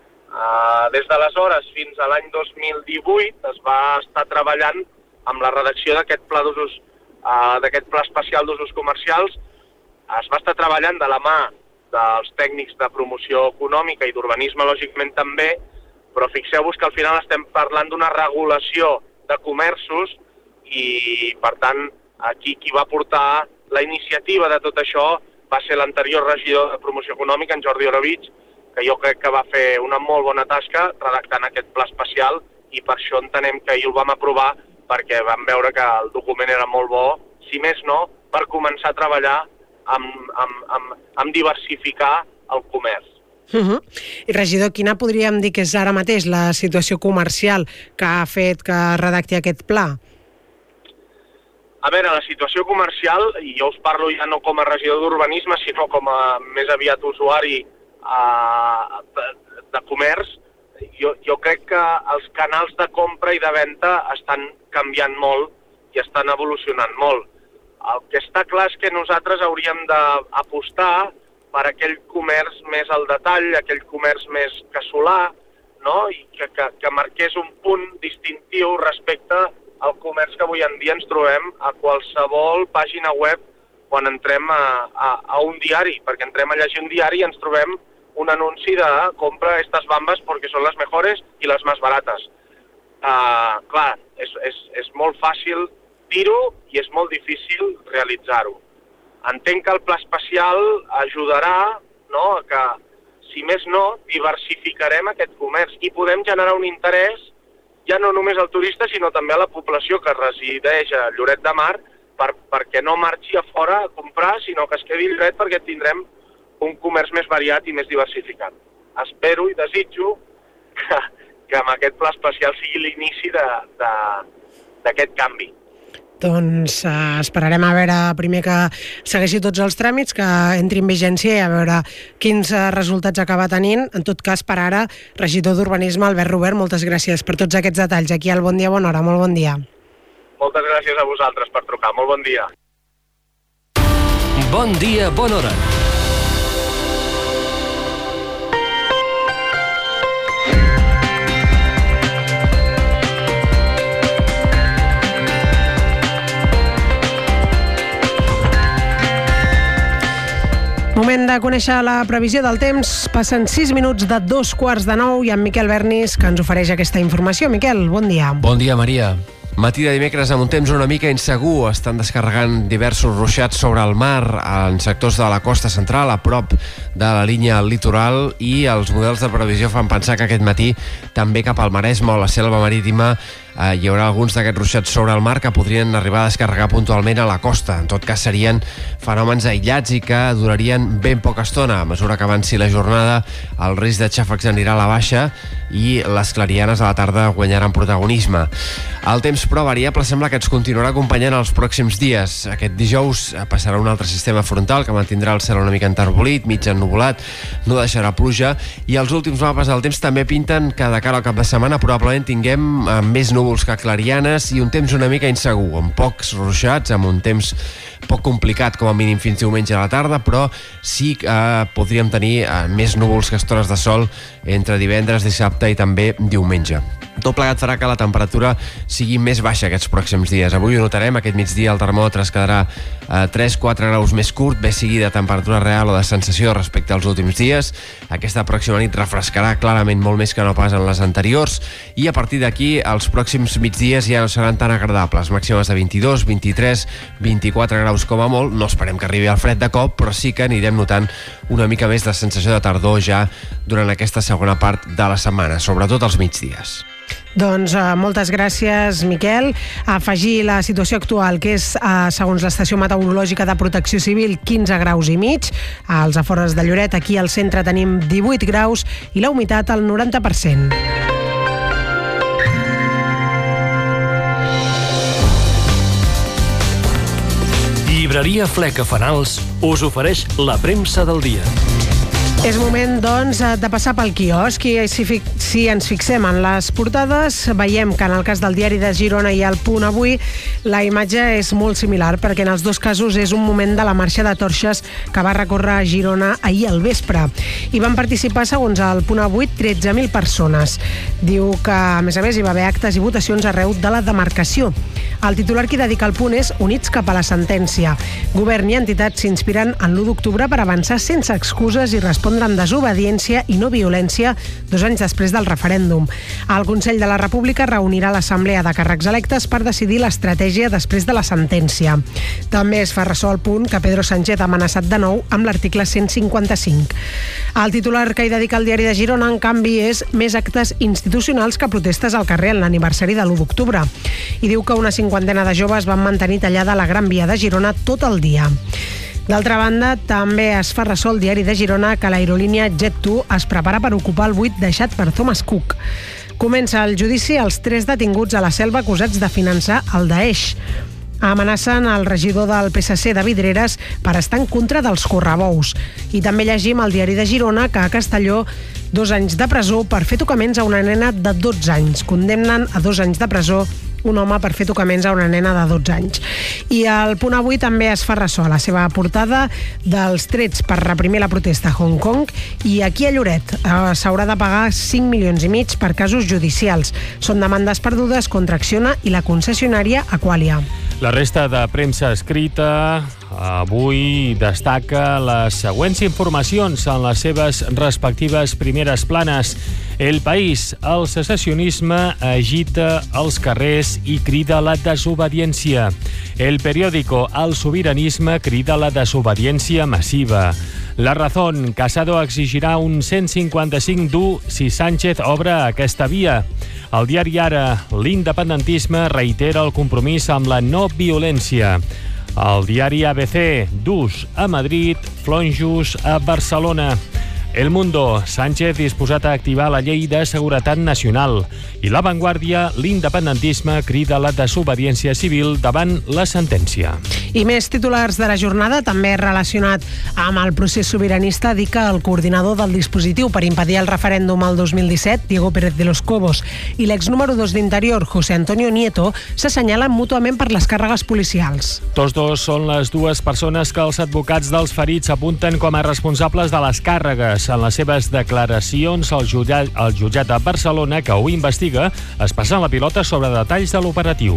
Speaker 21: Uh, des d'aleshores fins a l'any dos mil divuit es va estar treballant amb la redacció d'aquest pla d'usos, uh, d'aquest pla especial d'usos comercials. Es va estar treballant de la mà dels tècnics de promoció econòmica i d'urbanisme, lògicament també, però fixeu-vos que al final estem parlant d'una regulació de comerços i, per tant, aquí qui va portar la iniciativa de tot això va ser l'anterior regidor de promoció econòmica, en Jordi Oravich, que jo crec que va fer una molt bona tasca redactant aquest pla especial i per això entenem que ahir el vam aprovar perquè vam veure que el document era molt bo, si més no, per començar a treballar amb, amb, amb, amb diversificar el comerç.
Speaker 4: Uh -huh. I regidor, quina podríem dir que és ara mateix la situació comercial que ha fet que redacti aquest pla?
Speaker 21: A veure, la situació comercial, i jo us parlo ja no com a regidor d'urbanisme, sinó com a més aviat usuari uh, de, de comerç, jo, jo crec que els canals de compra i de venda estan canviant molt i estan evolucionant molt. El que està clar és que nosaltres hauríem d'apostar per aquell comerç més al detall, aquell comerç més casolà, no? I que, que, que marqués un punt distintiu respecte al comerç que avui en dia ens trobem a qualsevol pàgina web quan entrem a, a, a un diari, perquè entrem a llegir un diari i ens trobem un anunci de compra estas bambas perquè són les mejores i les més barates. Uh, clar, és, és, és molt fàcil dir-ho i és molt difícil realitzar-ho. Entenc que el pla especial ajudarà, no?, a que, si més no, diversificarem aquest comerç i podem generar un interès ja no només al turista, sinó també a la població que resideix a Lloret de Mar per, perquè no marxi a fora a comprar, sinó que es quedi a Lloret perquè tindrem un comerç més variat i més diversificat. Espero i desitjo que, que amb aquest pla especial sigui l'inici d'aquest canvi.
Speaker 4: Doncs uh, esperarem a veure primer que segueixi tots els tràmits, que entri en vigència i a veure quins uh, resultats acaba tenint. En tot cas, per ara, regidor d'Urbanisme, Albert Robert, moltes gràcies per tots aquests detalls. Aquí al Bon Dia, Bona Hora. Molt bon dia.
Speaker 21: Moltes gràcies a vosaltres per trucar. Molt bon dia.
Speaker 2: Bon dia, bona hora.
Speaker 4: Moment de conèixer la previsió del temps. Passen sis minuts de dos quarts de nou i amb Miquel Bernis, que ens ofereix aquesta informació. Miquel, bon dia.
Speaker 1: Bon dia, Maria. Matí de dimecres amb un temps una mica insegur. Estan descarregant diversos ruixats sobre el mar en sectors de la costa central, a prop de la línia litoral, i els models de previsió fan pensar que aquest matí també cap al Maresme o la selva marítima eh, hi haurà alguns d'aquests ruixats sobre el mar que podrien arribar a descarregar puntualment a la costa. En tot cas serien fenòmens aïllats i que durarien ben poca estona. A mesura que avanci la jornada, el risc de xàfecs anirà a la baixa i les clarianes a la tarda guanyaran protagonisme. El temps, però, variable sembla que ens continuarà acompanyant els pròxims dies. Aquest dijous passarà un altre sistema frontal que mantindrà el cel una mica enterbolit, mig ennuvolat, no deixarà pluja, i els últims mapes del temps també pinten que de cara al cap de setmana probablement tinguem més núvols que clarianes i un temps una mica insegur, amb pocs ruixats, amb un temps poc complicat com a mínim fins diumenge a la tarda, però sí que eh, podríem tenir eh, més núvols que estones de sol entre divendres, dissabte i també diumenge. Tot plegat farà que la temperatura sigui més baixa aquests pròxims dies. Avui ho notarem, aquest migdia el termòmetre es quedarà a tres a quatre graus més curt, bé sigui de temperatura real o de sensació respecte als últims dies. Aquesta pròxima nit refrescarà clarament molt més que no pas en les anteriors, i a partir d'aquí els pròxims migdies ja no seran tan agradables. Màximes de vint-i-dos, vint-i-tres, vint-i-quatre graus com a molt. No esperem que arribi el fred de cop, però sí que anirem notant una mica més de sensació de tardor ja durant aquesta segona part de la setmana, sobretot els migdies.
Speaker 4: Doncs uh, moltes gràcies, Miquel. Afegir la situació actual, que és, uh, segons l'Estació Meteorològica de Protecció Civil, quinze graus i mig. Als afores de Lloret, aquí al centre, tenim divuit graus i la humitat al noranta per cent.
Speaker 2: Llibreria Fleca Fanals us ofereix la premsa del dia.
Speaker 4: És moment, doncs, de passar pel quiosc i si, fi, si ens fixem en les portades, veiem que en el cas del Diari de Girona i el Punt Avui la imatge és molt similar, perquè en els dos casos és un moment de la marxa de torxes que va recórrer a Girona ahir al vespre. Hi van participar, segons el Punt Avui, tretze mil persones. Diu que, a més a més, hi va haver actes i votacions arreu de la demarcació. El titular que dedica el punt és Units cap a la sentència. Govern i entitats s'inspiren en l'u d'octubre per avançar sense excuses i respondre amb desobediència i no violència dos anys després del referèndum. El Consell de la República reunirà l'Assemblea de Càrrecs electes per decidir l'estratègia després de la sentència. També es fa ressò al punt que Pedro Sánchez ha amenaçat de nou amb l'article cent cinquanta-cinc. El titular que hi dedica el Diari de Girona, en canvi, és més actes institucionals que protestes al carrer en l'aniversari de l'u d'octubre. I diu que una cinquantena de joves van mantenir tallada la Gran Via de Girona tot el dia. D'altra banda, també es fa ressò el Diari de Girona que l'aerolínia Jet dos es prepara per ocupar el buit deixat per Thomas Cook. Comença el judici als tres detinguts a la selva acusats de finançar el Daesh. amenacen el regidor del P S C de Vidreres per estar en contra dels correbous. I també llegim al diari de Girona que a Castelló dos anys de presó per fer tocaments a una nena de dotze anys. Condemnen a dos anys de presó un home per fer tocaments a una nena de dotze anys. I el Punt Avui també es fa ressò a la seva portada dels trets per reprimir la protesta a Hong Kong, i aquí a Lloret eh, s'haurà de pagar cinc milions i mig per casos judicials. Són demandes perdudes contra Acciona i la concessionària Aqualia.
Speaker 5: La resta de premsa escrita avui destaca les següents informacions en les seves respectives primeres planes. El País, el secessionisme agita els carrers i crida la desobediència. El Periódico, el sobiranisme crida la desobediència massiva. La Razón, Casado exigirà un cent cinquanta-cinc dur si Sánchez obre aquesta via. El diari Ara, l'independentisme reitera el compromís amb la no violència. El diari A B C, durs a Madrid, flonjos a Barcelona. El Mundo, Sánchez disposat a activar la llei de seguretat nacional. I La Vanguardia, l'independentisme crida la desobediència civil davant la sentència.
Speaker 4: I més titulars de la jornada, també relacionat amb el procés sobiranista, dir que el coordinador del dispositiu per impedir el referèndum al dos mil disset, Diego Pérez de los Cobos, i l'ex número dos d'Interior, José Antonio Nieto, s'assenyalen mútuament per les càrregues policials.
Speaker 5: Tots dos són les dues persones que els advocats dels ferits apunten com a responsables de les càrregues. En les seves declaracions, el jutjat, el jutjat de Barcelona, que ho investiga, es passa la pilota sobre detalls de l'operatiu.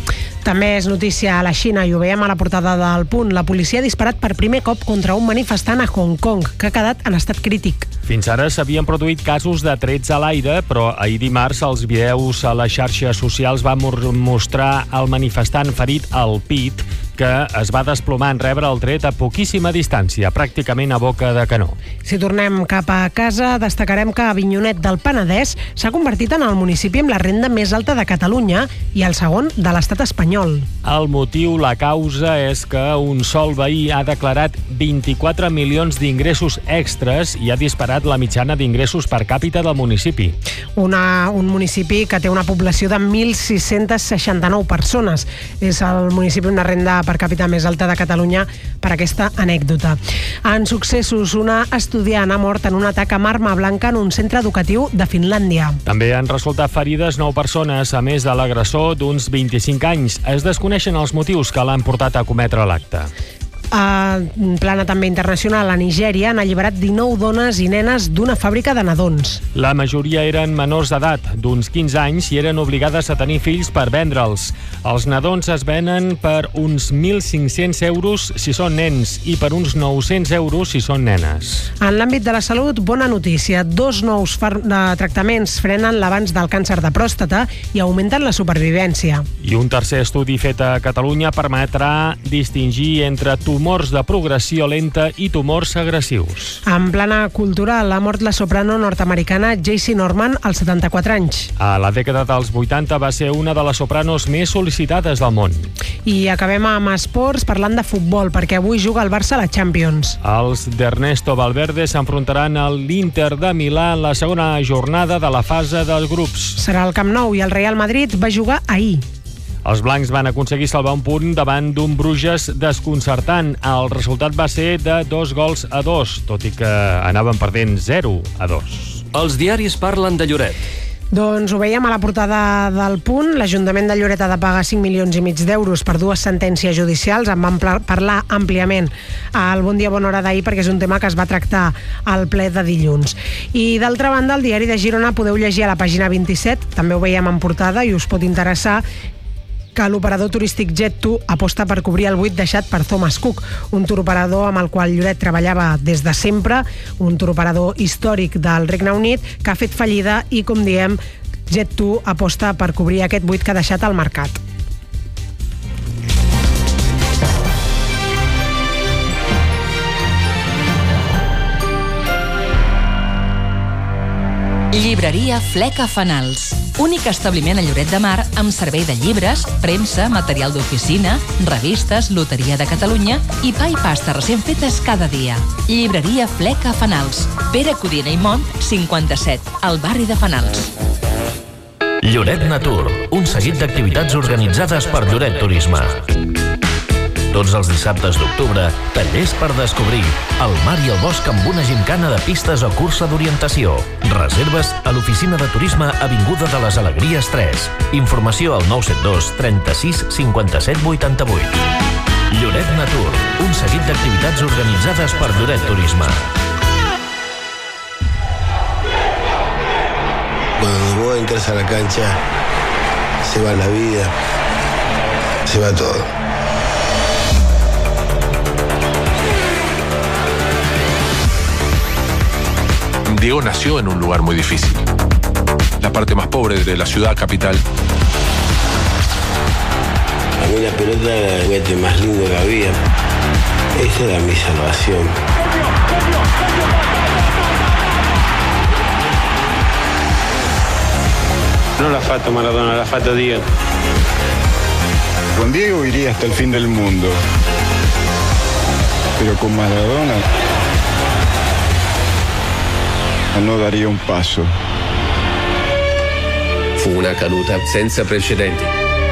Speaker 4: També és notícia a la Xina i ho veiem a la portada del Punt. La policia ha disparat per primer cop contra un manifestant a Hong Kong, que ha quedat en estat crític.
Speaker 5: Fins ara s'havien produït casos de trets a l'aire, però ahir dimarts els videos a les xarxes socials van mostrar el manifestant ferit al pit, que es va desplomar en rebre el tret a poquíssima distància, pràcticament a boca de canó.
Speaker 4: Si tornem cap a casa, destacarem que Avinyonet del Penedès s'ha convertit en el municipi amb la renda més alta de Catalunya i el segon de l'estat espanyol.
Speaker 5: El motiu, la causa, és que un sol veí ha declarat vint-i-quatre milions d'ingressos extres i ha disparat la mitjana d'ingressos per càpita del municipi.
Speaker 4: Una, un municipi que té una població de mil sis-cents seixanta-nou persones. És el municipi amb una renda per càpita més alta de Catalunya per aquesta anècdota. En successos, una estudiant ha mort en un atac amb arma blanca en un centre educatiu de Finlàndia.
Speaker 5: També han resultat ferides nou persones, a més de l'agressor d'uns vint-i-cinc anys. Es desconeixen els motius que l'han portat a cometre l'acte.
Speaker 4: En plana també internacional, a Nigèria han alliberat dinou dones i nenes d'una fàbrica de nadons.
Speaker 5: La majoria eren menors d'edat, d'uns quinze anys, i eren obligades a tenir fills per vendre'ls. Els nadons es venen per uns mil cinc-cents euros si són nens i per uns nou-cents euros si són nenes.
Speaker 4: En l'àmbit de la salut, bona notícia. Dos nous tractaments frenen l'avanç del càncer de pròstata i augmenten la supervivència.
Speaker 5: I un tercer estudi fet a Catalunya permetrà distingir entre tumors de progressió lenta i tumors agressius.
Speaker 4: En plana cultural, ha mort la soprano nord-americana Jaycee Norman als setanta-quatre anys.
Speaker 5: A la dècada dels vuitanta va ser una de les sopranos més sol·licitades del món.
Speaker 4: I acabem amb esports parlant de futbol, perquè avui juga el Barça a la Champions.
Speaker 5: Els d'Ernesto Valverde s'enfrontaran a l'Inter de Milà en la segona jornada de la fase dels grups.
Speaker 4: Serà al Camp Nou i el Real Madrid va jugar ahir.
Speaker 5: Els blancs van aconseguir salvar un punt davant d'un Bruges desconcertant. El resultat va ser de dos gols a dos, tot i que anaven perdent zero a dos.
Speaker 2: Els diaris parlen de Lloret.
Speaker 4: Doncs ho veiem a la portada del Punt. L'Ajuntament de Lloret ha de pagar cinc milions i mig d'euros per dues sentències judicials. En vam parlar àmpliament al Bon Dia Bona Hora d'ahir, perquè és un tema que es va tractar al ple de dilluns. I d'altra banda, al diari de Girona podeu llegir a la pàgina vint-i-set, també ho veiem en portada i us pot interessar, que l'operador turístic Jet dos aposta per cobrir el buit deixat per Thomas Cook, un turoperador amb el qual Lloret treballava des de sempre, un turoperador històric del Regne Unit, que ha fet fallida i, com diem, Jet dos aposta per cobrir aquest buit que ha deixat al mercat.
Speaker 3: Llibreria Fleca Fanals. Únic establiment a Lloret de Mar amb servei de llibres, premsa, material d'oficina, revistes, loteria de Catalunya i pa i pasta recent fetes cada dia. Llibreria Fleca Fanals. Pere Codina i Mont, cinquanta-set, al barri de Fanals.
Speaker 6: Lloret Natur, un seguit d'activitats organitzades per Lloret Turisme. Tots els dissabtes d'octubre, tallers per descobrir el mar i el bosc amb una gimcana de pistes o cursa d'orientació. Reserves a l'oficina de turisme Avinguda de les Alegries tres. Informació al nou set dos trenta-sis cinquanta-set vuitanta-vuit. Lloret Natur, un seguit d'activitats organitzades per Lloret Turisme.
Speaker 22: Cuando vos entras a la cancha, se va la vida, se va todo.
Speaker 23: Diego nació en un lugar muy difícil, la parte más pobre de la ciudad capital.
Speaker 22: A mí la pelota era el juguete más lindo que había. Esa era mi salvación.
Speaker 24: No la fatto Maradona, la fatto Diego.
Speaker 25: Con Diego iría hasta el fin del mundo. Pero con Maradona no daría un paso.
Speaker 26: Fu una caduta senza precedenti.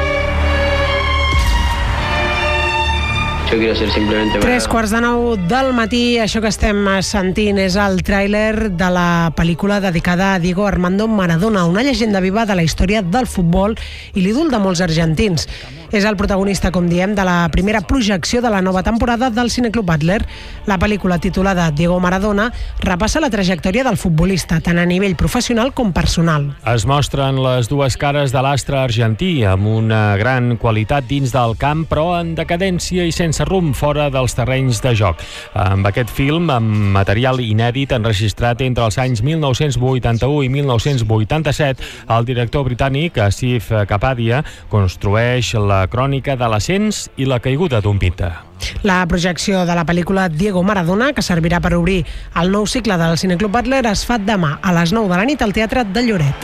Speaker 4: Tres quarts de nou del matí, això que estem sentint és el tràiler de la pel·lícula dedicada a Diego Armando Maradona, una llegenda viva de la història del futbol i l'ídol de molts argentins. És el protagonista, com diem, de la primera projecció de la nova temporada del Cineclub Butler. La pel·lícula titulada Diego Maradona repassa la trajectòria del futbolista, tant a nivell professional com personal.
Speaker 5: Es mostren les dues cares de l'astre argentí, amb una gran qualitat dins del camp, però en decadència i sense rumb fora dels terrenys de joc. Amb aquest film, amb material inèdit enregistrat entre els anys mil nou-cents vuitanta-u i mil nou-cents vuitanta-set, el director britànic Asif Kapadia construeix la crònica de l'ascens i la caiguda d'un mite.
Speaker 4: La projecció de la pel·lícula Diego Maradona, que servirà per obrir el nou cicle del Cineclub Butler, es fa demà a les nou de la nit al Teatre de Lloret.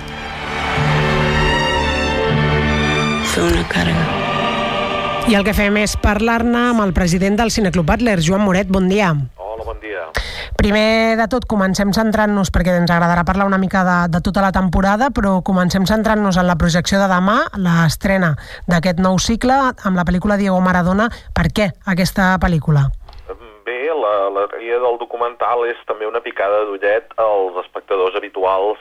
Speaker 27: Fue una carga.
Speaker 4: I el que fem és parlar-ne amb el president del Cineclub Butler, Joan Moret. Bon dia.
Speaker 28: Hola, bon dia.
Speaker 4: Primer de tot, comencem centrant-nos, perquè ens agradarà parlar una mica de, de tota la temporada, però comencem centrant-nos en la projecció de demà, l'estrena d'aquest nou cicle amb la pel·lícula Diego Maradona. Per què aquesta pel·lícula?
Speaker 28: Bé, la, la idea del documental és també una picada d'ullet als espectadors habituals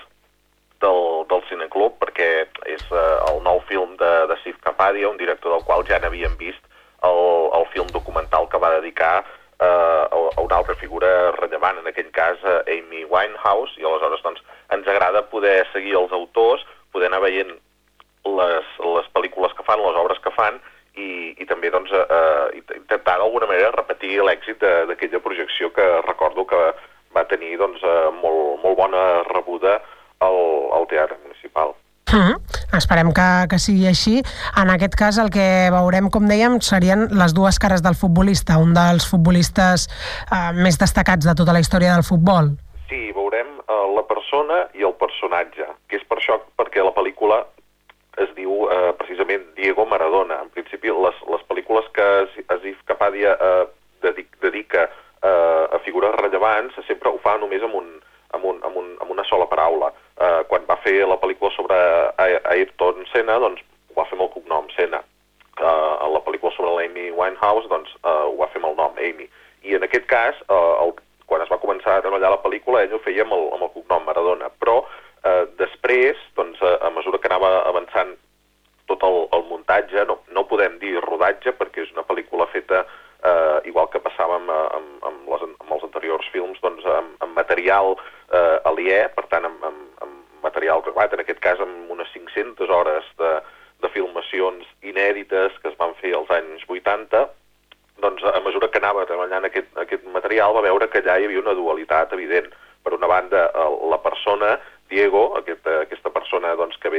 Speaker 28: del, del Cineclub, perquè és eh, el nou film de, de Asif Kapadia, un director del qual ja n'havíem vist el, el film documental que va dedicar eh, a, a una altra figura rellevant, en aquell cas a Amy Winehouse, i aleshores doncs, ens agrada poder seguir els autors, poder anar veient les, les pel·lícules que fan, les obres que fan, i, i també doncs, eh, intentar d'alguna manera repetir l'èxit d'aquella projecció que recordo que va tenir doncs, eh, molt, molt bona rebuda al, al Teatre Municipal.
Speaker 4: Mm-hmm. Esperem que, que sigui així. En aquest cas el que veurem, com dèiem, serien les dues cares del futbolista, un dels futbolistes eh, més destacats de tota la història del futbol.
Speaker 28: Sí, veurem eh, la persona i el personatge, que és per això perquè la pel·lícula es diu eh, precisament Diego Maradona. En principi, les, les pel·lícules que Asif Kapadia eh, dedic, dedica eh, a figures rellevants sempre ho fa només amb, un, amb, un, amb, un, amb una sola paraula. Uh, quan va fer la pel·lícula sobre Ayrton Senna, doncs ho va fer amb el cognom Senna. Uh, en la pel·lícula sobre l'Amy Winehouse, doncs uh, ho va fer amb el nom Amy. I en aquest cas, uh, el, quan es va començar a treballar la pel·lícula, ell ho feia amb el, amb el cognom Maradona. Però uh, després, doncs, uh, a mesura que anava avançant tot el, el muntatge, no, no podem dir rodatge, perquè és una pel·lícula feta uh, igual que passava amb, amb, amb, les, amb els anteriors films, doncs, amb, amb material uh, aliè, per tant, amb, amb material gravat, en aquest cas amb unes cinc-centes hores de, de filmacions inèdites que es van fer als anys vuitanta, doncs a mesura que anava treballant aquest, aquest material va veure que allà hi havia una dualitat evident. Per una banda, la persona, Diego, aquesta, aquesta persona doncs, que ve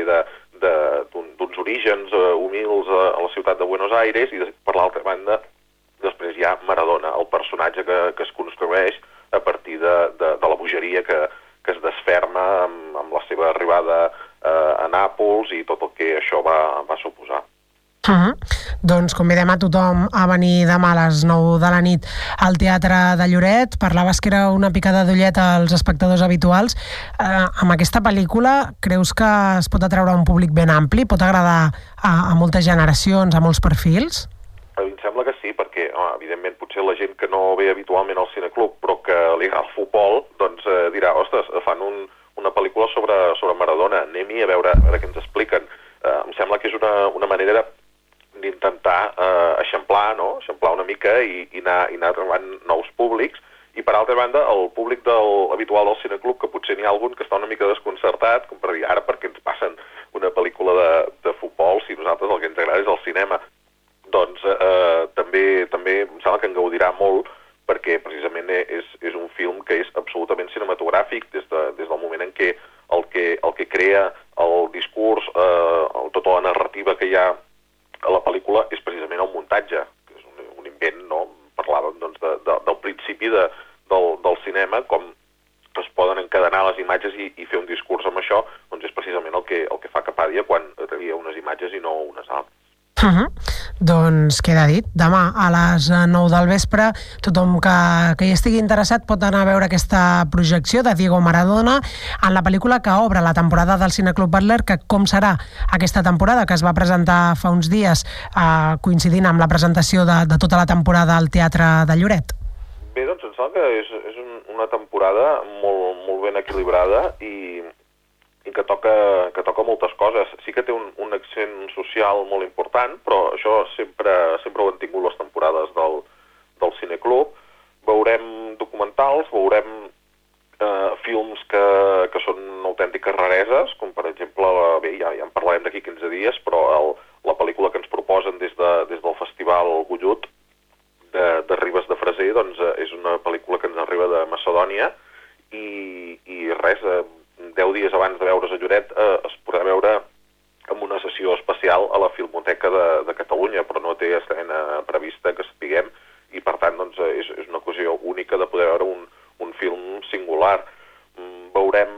Speaker 28: d'uns d'un, orígens uh, humils a, a la ciutat de Buenos Aires, i per l'altra banda després hi ha Maradona, el personatge que, que es construeix a partir de, de, de la bogeria que que es desferma amb, amb la seva arribada eh, a Nàpols i tot el que això va, va suposar.
Speaker 4: Uh-huh. Doncs convidem a tothom a venir demà a les nou de la nit al Teatre de Lloret. Parlaves que era una picada d'ullet als espectadors habituals. Eh, amb aquesta pel·lícula creus que es pot atraure un públic ben ampli? Pot agradar a, a moltes generacions, a molts perfils?
Speaker 28: A mi em sembla que sí, perquè home, evidentment potser la gent que no ve habitualment al cineclub però que li agrada el futbol, doncs eh, dirà, ostres, fan un, una pel·lícula sobre, sobre Maradona, anem-hi a veure, a veure què ens expliquen. Eh, em sembla que és una, una manera d'intentar eh, eixamplar, no? eixamplar una mica i, i, anar, i anar trobant nous públics. I per altra banda, el públic del, habitual del cineclub, que potser n'hi ha algun que està una mica desconcertat, com per dir, ara perquè ens passen una pel·lícula de, de futbol, si nosaltres el que ens agrada és el cinema. Doncs eh, també, també em sembla que en gaudirà molt perquè precisament és, és un film que és absolutament cinematogràfic des, de, des del moment en què el que, el que crea el discurs, eh, tota la narrativa que hi ha a la pel·lícula és precisament el muntatge, que és un, un invent, no? Parlàvem doncs, de, de, del principi de, del, del cinema, com es poden encadenar les imatges i, i fer un discurs amb això, doncs és precisament el que, el que fa Capàdia quan tenia unes imatges i no unes altres.
Speaker 4: Uh -huh. Doncs queda dit, demà a les nou del vespre tothom que, que hi estigui interessat pot anar a veure aquesta projecció de Diego Maradona en la pel·lícula que obre la temporada del Cineclub Butler, que com serà aquesta temporada, que es va presentar fa uns dies eh, coincidint amb la presentació de, de tota la temporada al Teatre de Lloret.
Speaker 28: Bé, doncs em sembla que és, és una temporada molt, molt ben equilibrada i i que toca, que toca moltes coses. Sí que té un, un accent social molt important, però això sempre, sempre ho han tingut les temporades del, del cineclub. Veurem documentals, veurem eh, films que, que són autèntiques rareses, com per exemple, bé, ja, ja en parlarem d'aquí quinze dies, però el, la pel·lícula que ens proposen des, de, des del Festival Gullut de, de Ribes de Freser, doncs és una pel·lícula que ens arriba de Macedònia i, i res, eh, deu dies abans de veure's a Lloret eh, es podrà veure amb una sessió especial a la Filmoteca de, de Catalunya, però no té estrena prevista que sapiguem i per tant doncs, és, és una ocasió única de poder veure un, un film singular. Mm, veurem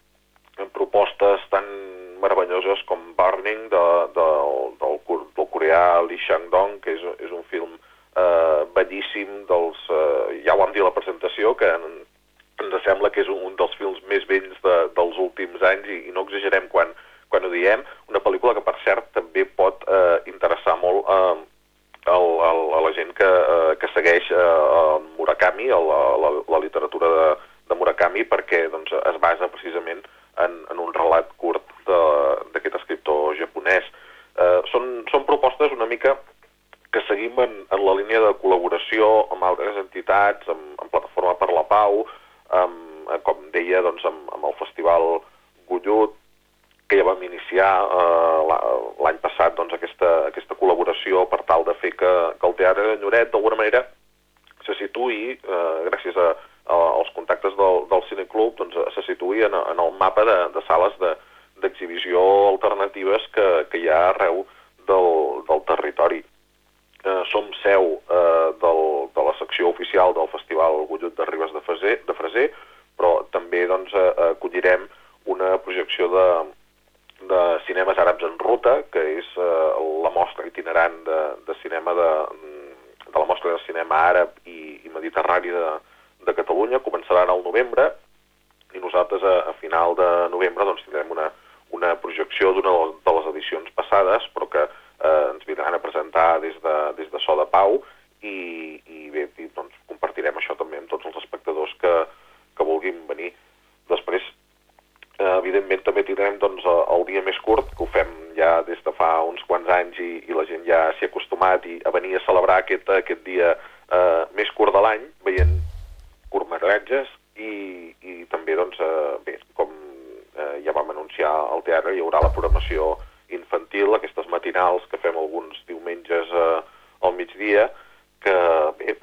Speaker 28: propostes tan meravelloses com Burning de, de, del, del coreà Lee Chang-dong, que és, és un film eh, bellíssim dels, eh, ja ho vam dir a la presentació, que en, ens sembla que és un dels films més vells de, dels últims anys i, i no exagerem quan, quan ho diem. Una pel·lícula que, per cert, també pot eh, interessar molt eh, el, el, a la gent que, eh, que segueix eh, Murakami, la, la, la literatura de, de Murakami, perquè doncs, es basa precisament en, en un relat curt d'aquest escriptor japonès. Eh, són, són propostes una mica que seguim en, en la línia de col·laboració amb altres entitats, amb, amb Plataforma per la Pau, amb, com deia, doncs, amb, amb el Festival Gullut, que ja vam iniciar eh, l'any passat doncs, aquesta, aquesta col·laboració per tal de fer que, que el Teatre de Lloret d'alguna manera se situï, eh, gràcies a, a, als contactes del, del Cineclub, doncs, se situï en, en el mapa de, de sales d'exhibició de, alternatives que, que hi ha arreu del, del territori. Eh, som seu eh, del, de la secció oficial del Festival Gullut de Ribes de Freser, de Freser però també doncs, eh, acollirem una projecció de, de cinemes àrabs en ruta, que és eh, la mostra itinerant de, de cinema de, de la mostra de cinema àrab i, i mediterrani de, de Catalunya. Començarà al novembre i nosaltres a, a final de novembre doncs, tindrem una, una projecció d'una de les edicions passades, però que eh, ens vindran a presentar des de, des de So de Pau i, i bé, i, doncs, compartirem això també amb tots els espectadors que, que vulguin venir. Després, eh, evidentment, també tindrem doncs, el dia més curt, que ho fem ja des de fa uns quants anys i, i la gent ja s'hi ha acostumat i a venir a celebrar aquest, aquest dia eh, més curt de l'any, veient curtmetratges i, i també, doncs, eh, bé, com eh, ja vam anunciar al teatre, hi haurà la programació infantil, aquestes matinals que fem alguns diumenges eh, al migdia, que bé,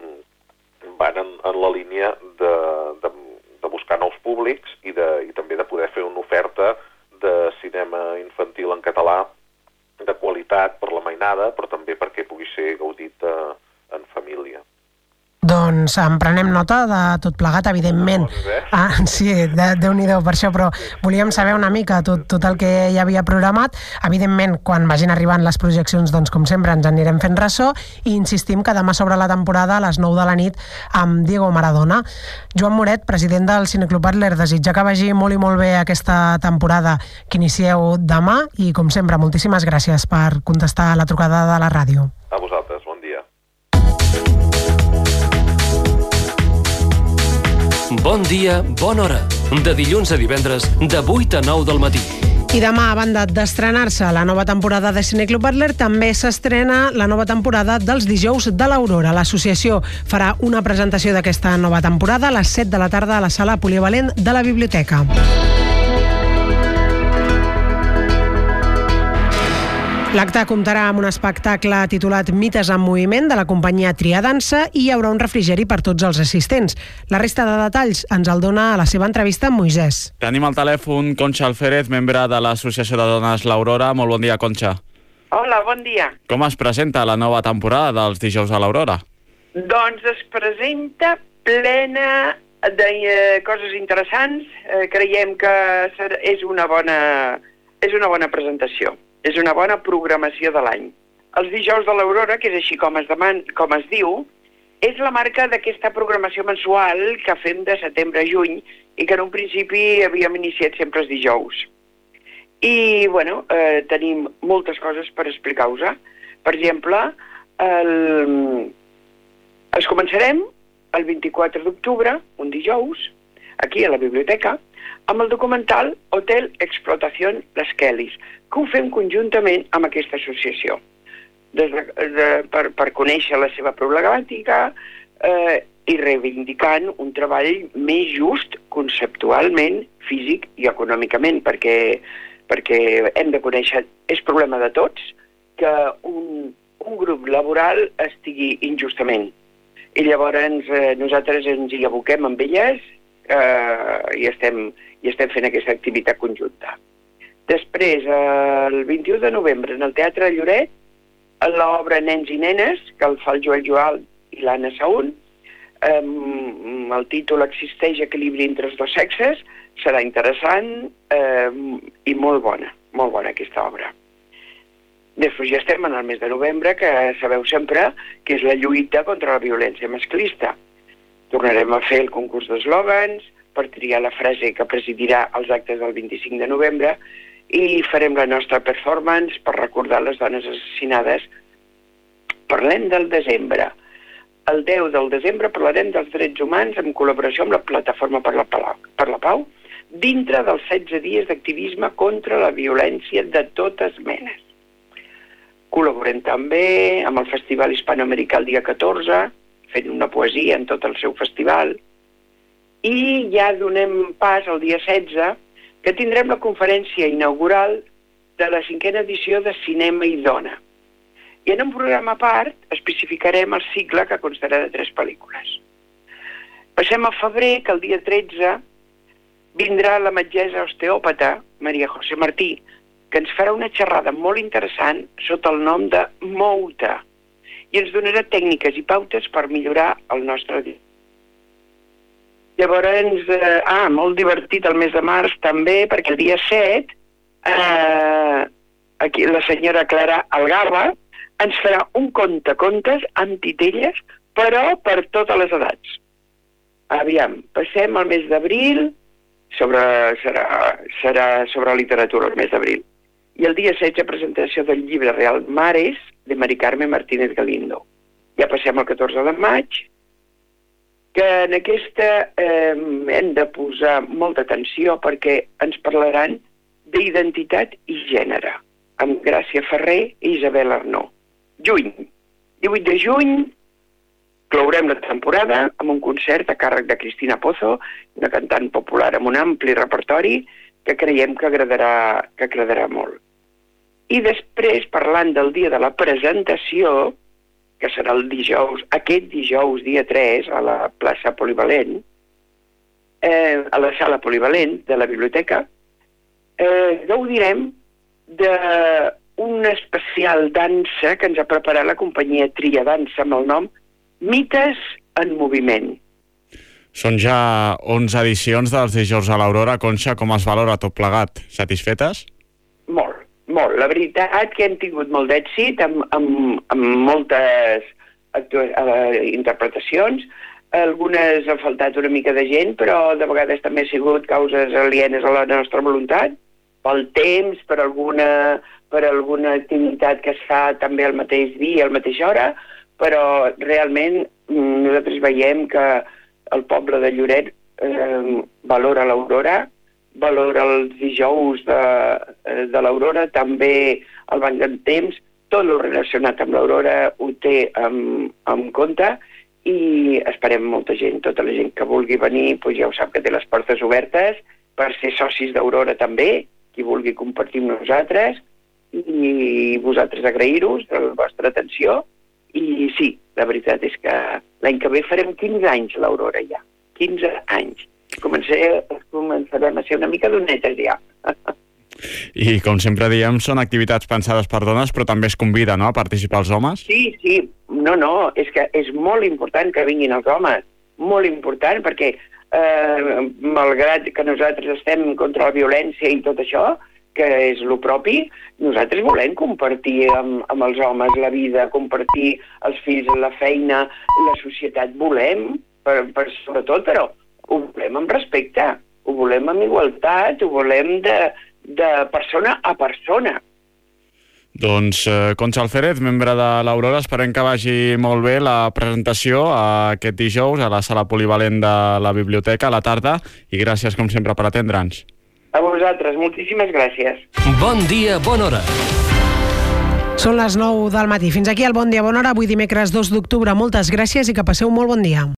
Speaker 28: van en, en la línia de, de, de buscar nous públics i, de, i també de poder fer una oferta de cinema infantil en català de qualitat per la mainada, però també perquè pugui ser gaudit eh, en família.
Speaker 4: Doncs doncs en prenem nota de tot plegat, evidentment. Ah, sí, de, Déu-n'hi-do per això, però volíem saber una mica tot, tot el que hi havia programat. Evidentment, quan vagin arribant les projeccions, doncs com sempre ens anirem fent ressò i insistim que demà s'obre la temporada a les nou de la nit amb Diego Maradona. Joan Moret, president del Cineclub Adler, desitja que vagi molt i molt bé aquesta temporada que inicieu demà i, com sempre, moltíssimes gràcies per contestar a la trucada de la ràdio.
Speaker 28: A vosaltres, bon dia.
Speaker 2: Bon dia, bona hora. De dilluns a divendres, de vuit a nou del matí.
Speaker 4: I demà, a banda d'estrenar-se la nova temporada de Cineclub Adler, també s'estrena la nova temporada dels dijous de l'Aurora. L'associació farà una presentació d'aquesta nova temporada a les set de la tarda a la sala polivalent de la biblioteca. L'acte comptarà amb un espectacle titulat Mites en moviment de la companyia Triadansa i hi haurà un refrigeri per tots els assistents. La resta de detalls ens el dona a la seva entrevista amb Moisès.
Speaker 20: Tenim al telèfon Concha Alférez, membre de l'Associació de Dones L'Aurora. Molt bon dia, Concha.
Speaker 7: Hola, bon dia.
Speaker 20: Com es presenta la nova temporada dels dijous a l'Aurora?
Speaker 7: Doncs es presenta plena de eh, coses interessants. Eh, creiem que és una bona, és una bona presentació. És una bona programació de l'any. Els dijous de l'Aurora, que és així com es, deman, com es diu, és la marca d'aquesta programació mensual que fem de setembre a juny i que en un principi havíem iniciat sempre els dijous. I, bueno, eh, tenim moltes coses per explicar-vos. Per exemple, el... els començarem el vint-i-quatre d'octubre, un dijous, aquí a la biblioteca, amb el documental Hotel Explotación Las Kellys, que ho fem conjuntament amb aquesta associació, des de, de, per, per conèixer la seva problemàtica eh, i reivindicant un treball més just conceptualment, físic i econòmicament, perquè, perquè hem de conèixer, és problema de tots, que un, un grup laboral estigui injustament. I llavors eh, nosaltres ens hi aboquem amb elles eh, i, estem, i estem fent aquesta activitat conjunta. Després, el vint-i-u de novembre, en el Teatre de Lloret, l'obra Nens i Nenes, que el fa el Joel Joal i l'Anna Saún, eh, el títol Existeix equilibri entre els dos sexes, serà interessant eh, i molt bona, molt bona aquesta obra. Després ja estem en el mes de novembre, que sabeu sempre que és la lluita contra la violència masclista. Tornarem a fer el concurs d'eslògans per triar la frase que presidirà els actes del vint-i-cinc de novembre i farem la nostra performance per recordar les dones assassinades. Parlem del desembre. El deu del desembre parlarem dels drets humans en col·laboració amb la Plataforma per la Pau, per la Pau dintre dels setze dies d'activisme contra la violència de totes menes. Col·laborem també amb el Festival Hispanoamericà el dia catorze, fent una poesia en tot el seu festival, i ja donem pas al dia setze, que tindrem la conferència inaugural de la cinquena edició de Cinema i Dona. I en un programa a part especificarem el cicle que constarà de tres pel·lícules. Passem a febrer, que el dia tretze vindrà la metgessa osteòpata Maria José Martí, que ens farà una xerrada molt interessant sota el nom de Mouta i ens donarà tècniques i pautes per millorar el nostre dia. Llavors, eh, ah, molt divertit el mes de març també, perquè el dia set, eh, aquí la senyora Clara Algarra ens farà un conte-contes amb titelles, però per totes les edats. Aviam, passem al mes d'abril, sobre, serà, serà sobre literatura el mes d'abril. I el dia setze, presentació del llibre Real Mares, de Mari Carmen Martínez Galindo. Ja passem al catorze de maig, que en aquesta eh, hem de posar molta atenció perquè ens parlaran d'identitat i gènere, amb Gràcia Ferrer i Isabel Arnó. Juny, divuit de juny, clourem la temporada amb un concert a càrrec de Cristina Pozo, una cantant popular amb un ampli repertori que creiem que agradarà, que agradarà molt. I després, parlant del dia de la presentació, que serà el dijous, aquest dijous, dia tres, a la plaça Polivalent, eh, a la sala Polivalent de la biblioteca, eh, gaudirem d'una especial dansa que ens ha preparat la companyia Triadansa amb el nom Mites en moviment.
Speaker 20: Són ja onze edicions dels dijous a l'Aurora. Conxa, com es valora tot plegat? Satisfetes?
Speaker 7: Molt, molt. La veritat que hem tingut molt d'èxit amb, amb, amb moltes uh, interpretacions. Algunes ha faltat una mica de gent, però de vegades també ha sigut causes alienes a la nostra voluntat, pel temps, per alguna, per alguna activitat que es fa també al mateix dia, a la mateixa hora, però realment nosaltres veiem que el poble de Lloret eh, valora l'Aurora, valora els dijous de, de l'Aurora, també el banc de temps, tot el relacionat amb l'Aurora ho té en, en compte i esperem molta gent, tota la gent que vulgui venir, doncs ja ho sap que té les portes obertes per ser socis d'Aurora també, qui vulgui compartir amb nosaltres i vosaltres agrair-vos de la vostra atenció. I sí, la veritat és que l'any que ve farem quinze anys l'Aurora ja, quinze anys. Comencé, començarem a ser una mica donetes ja.
Speaker 20: I com sempre diem, són activitats pensades per dones, però també es convida, no?, a participar els homes?
Speaker 7: Sí, sí, no, no, és que és molt important que vinguin els homes, molt important, perquè eh, malgrat que nosaltres estem contra la violència i tot això, que és lo propi, nosaltres volem compartir amb, amb els homes la vida, compartir els fills, la feina, la societat, volem, per, per, sobretot, però ho volem amb respecte, ho volem amb igualtat, ho volem de, de persona a persona.
Speaker 20: Doncs eh, Concha Alférez, membre de l'Aurora, esperem que vagi molt bé la presentació aquest dijous a la sala polivalent de la biblioteca a la tarda i gràcies com sempre per atendre'ns.
Speaker 7: A vosaltres, moltíssimes gràcies.
Speaker 2: Bon dia, bona hora.
Speaker 4: Són les nou del matí. Fins aquí el Bon dia, bona hora. Avui dimecres dos d'octubre. Moltes gràcies i que passeu molt bon dia.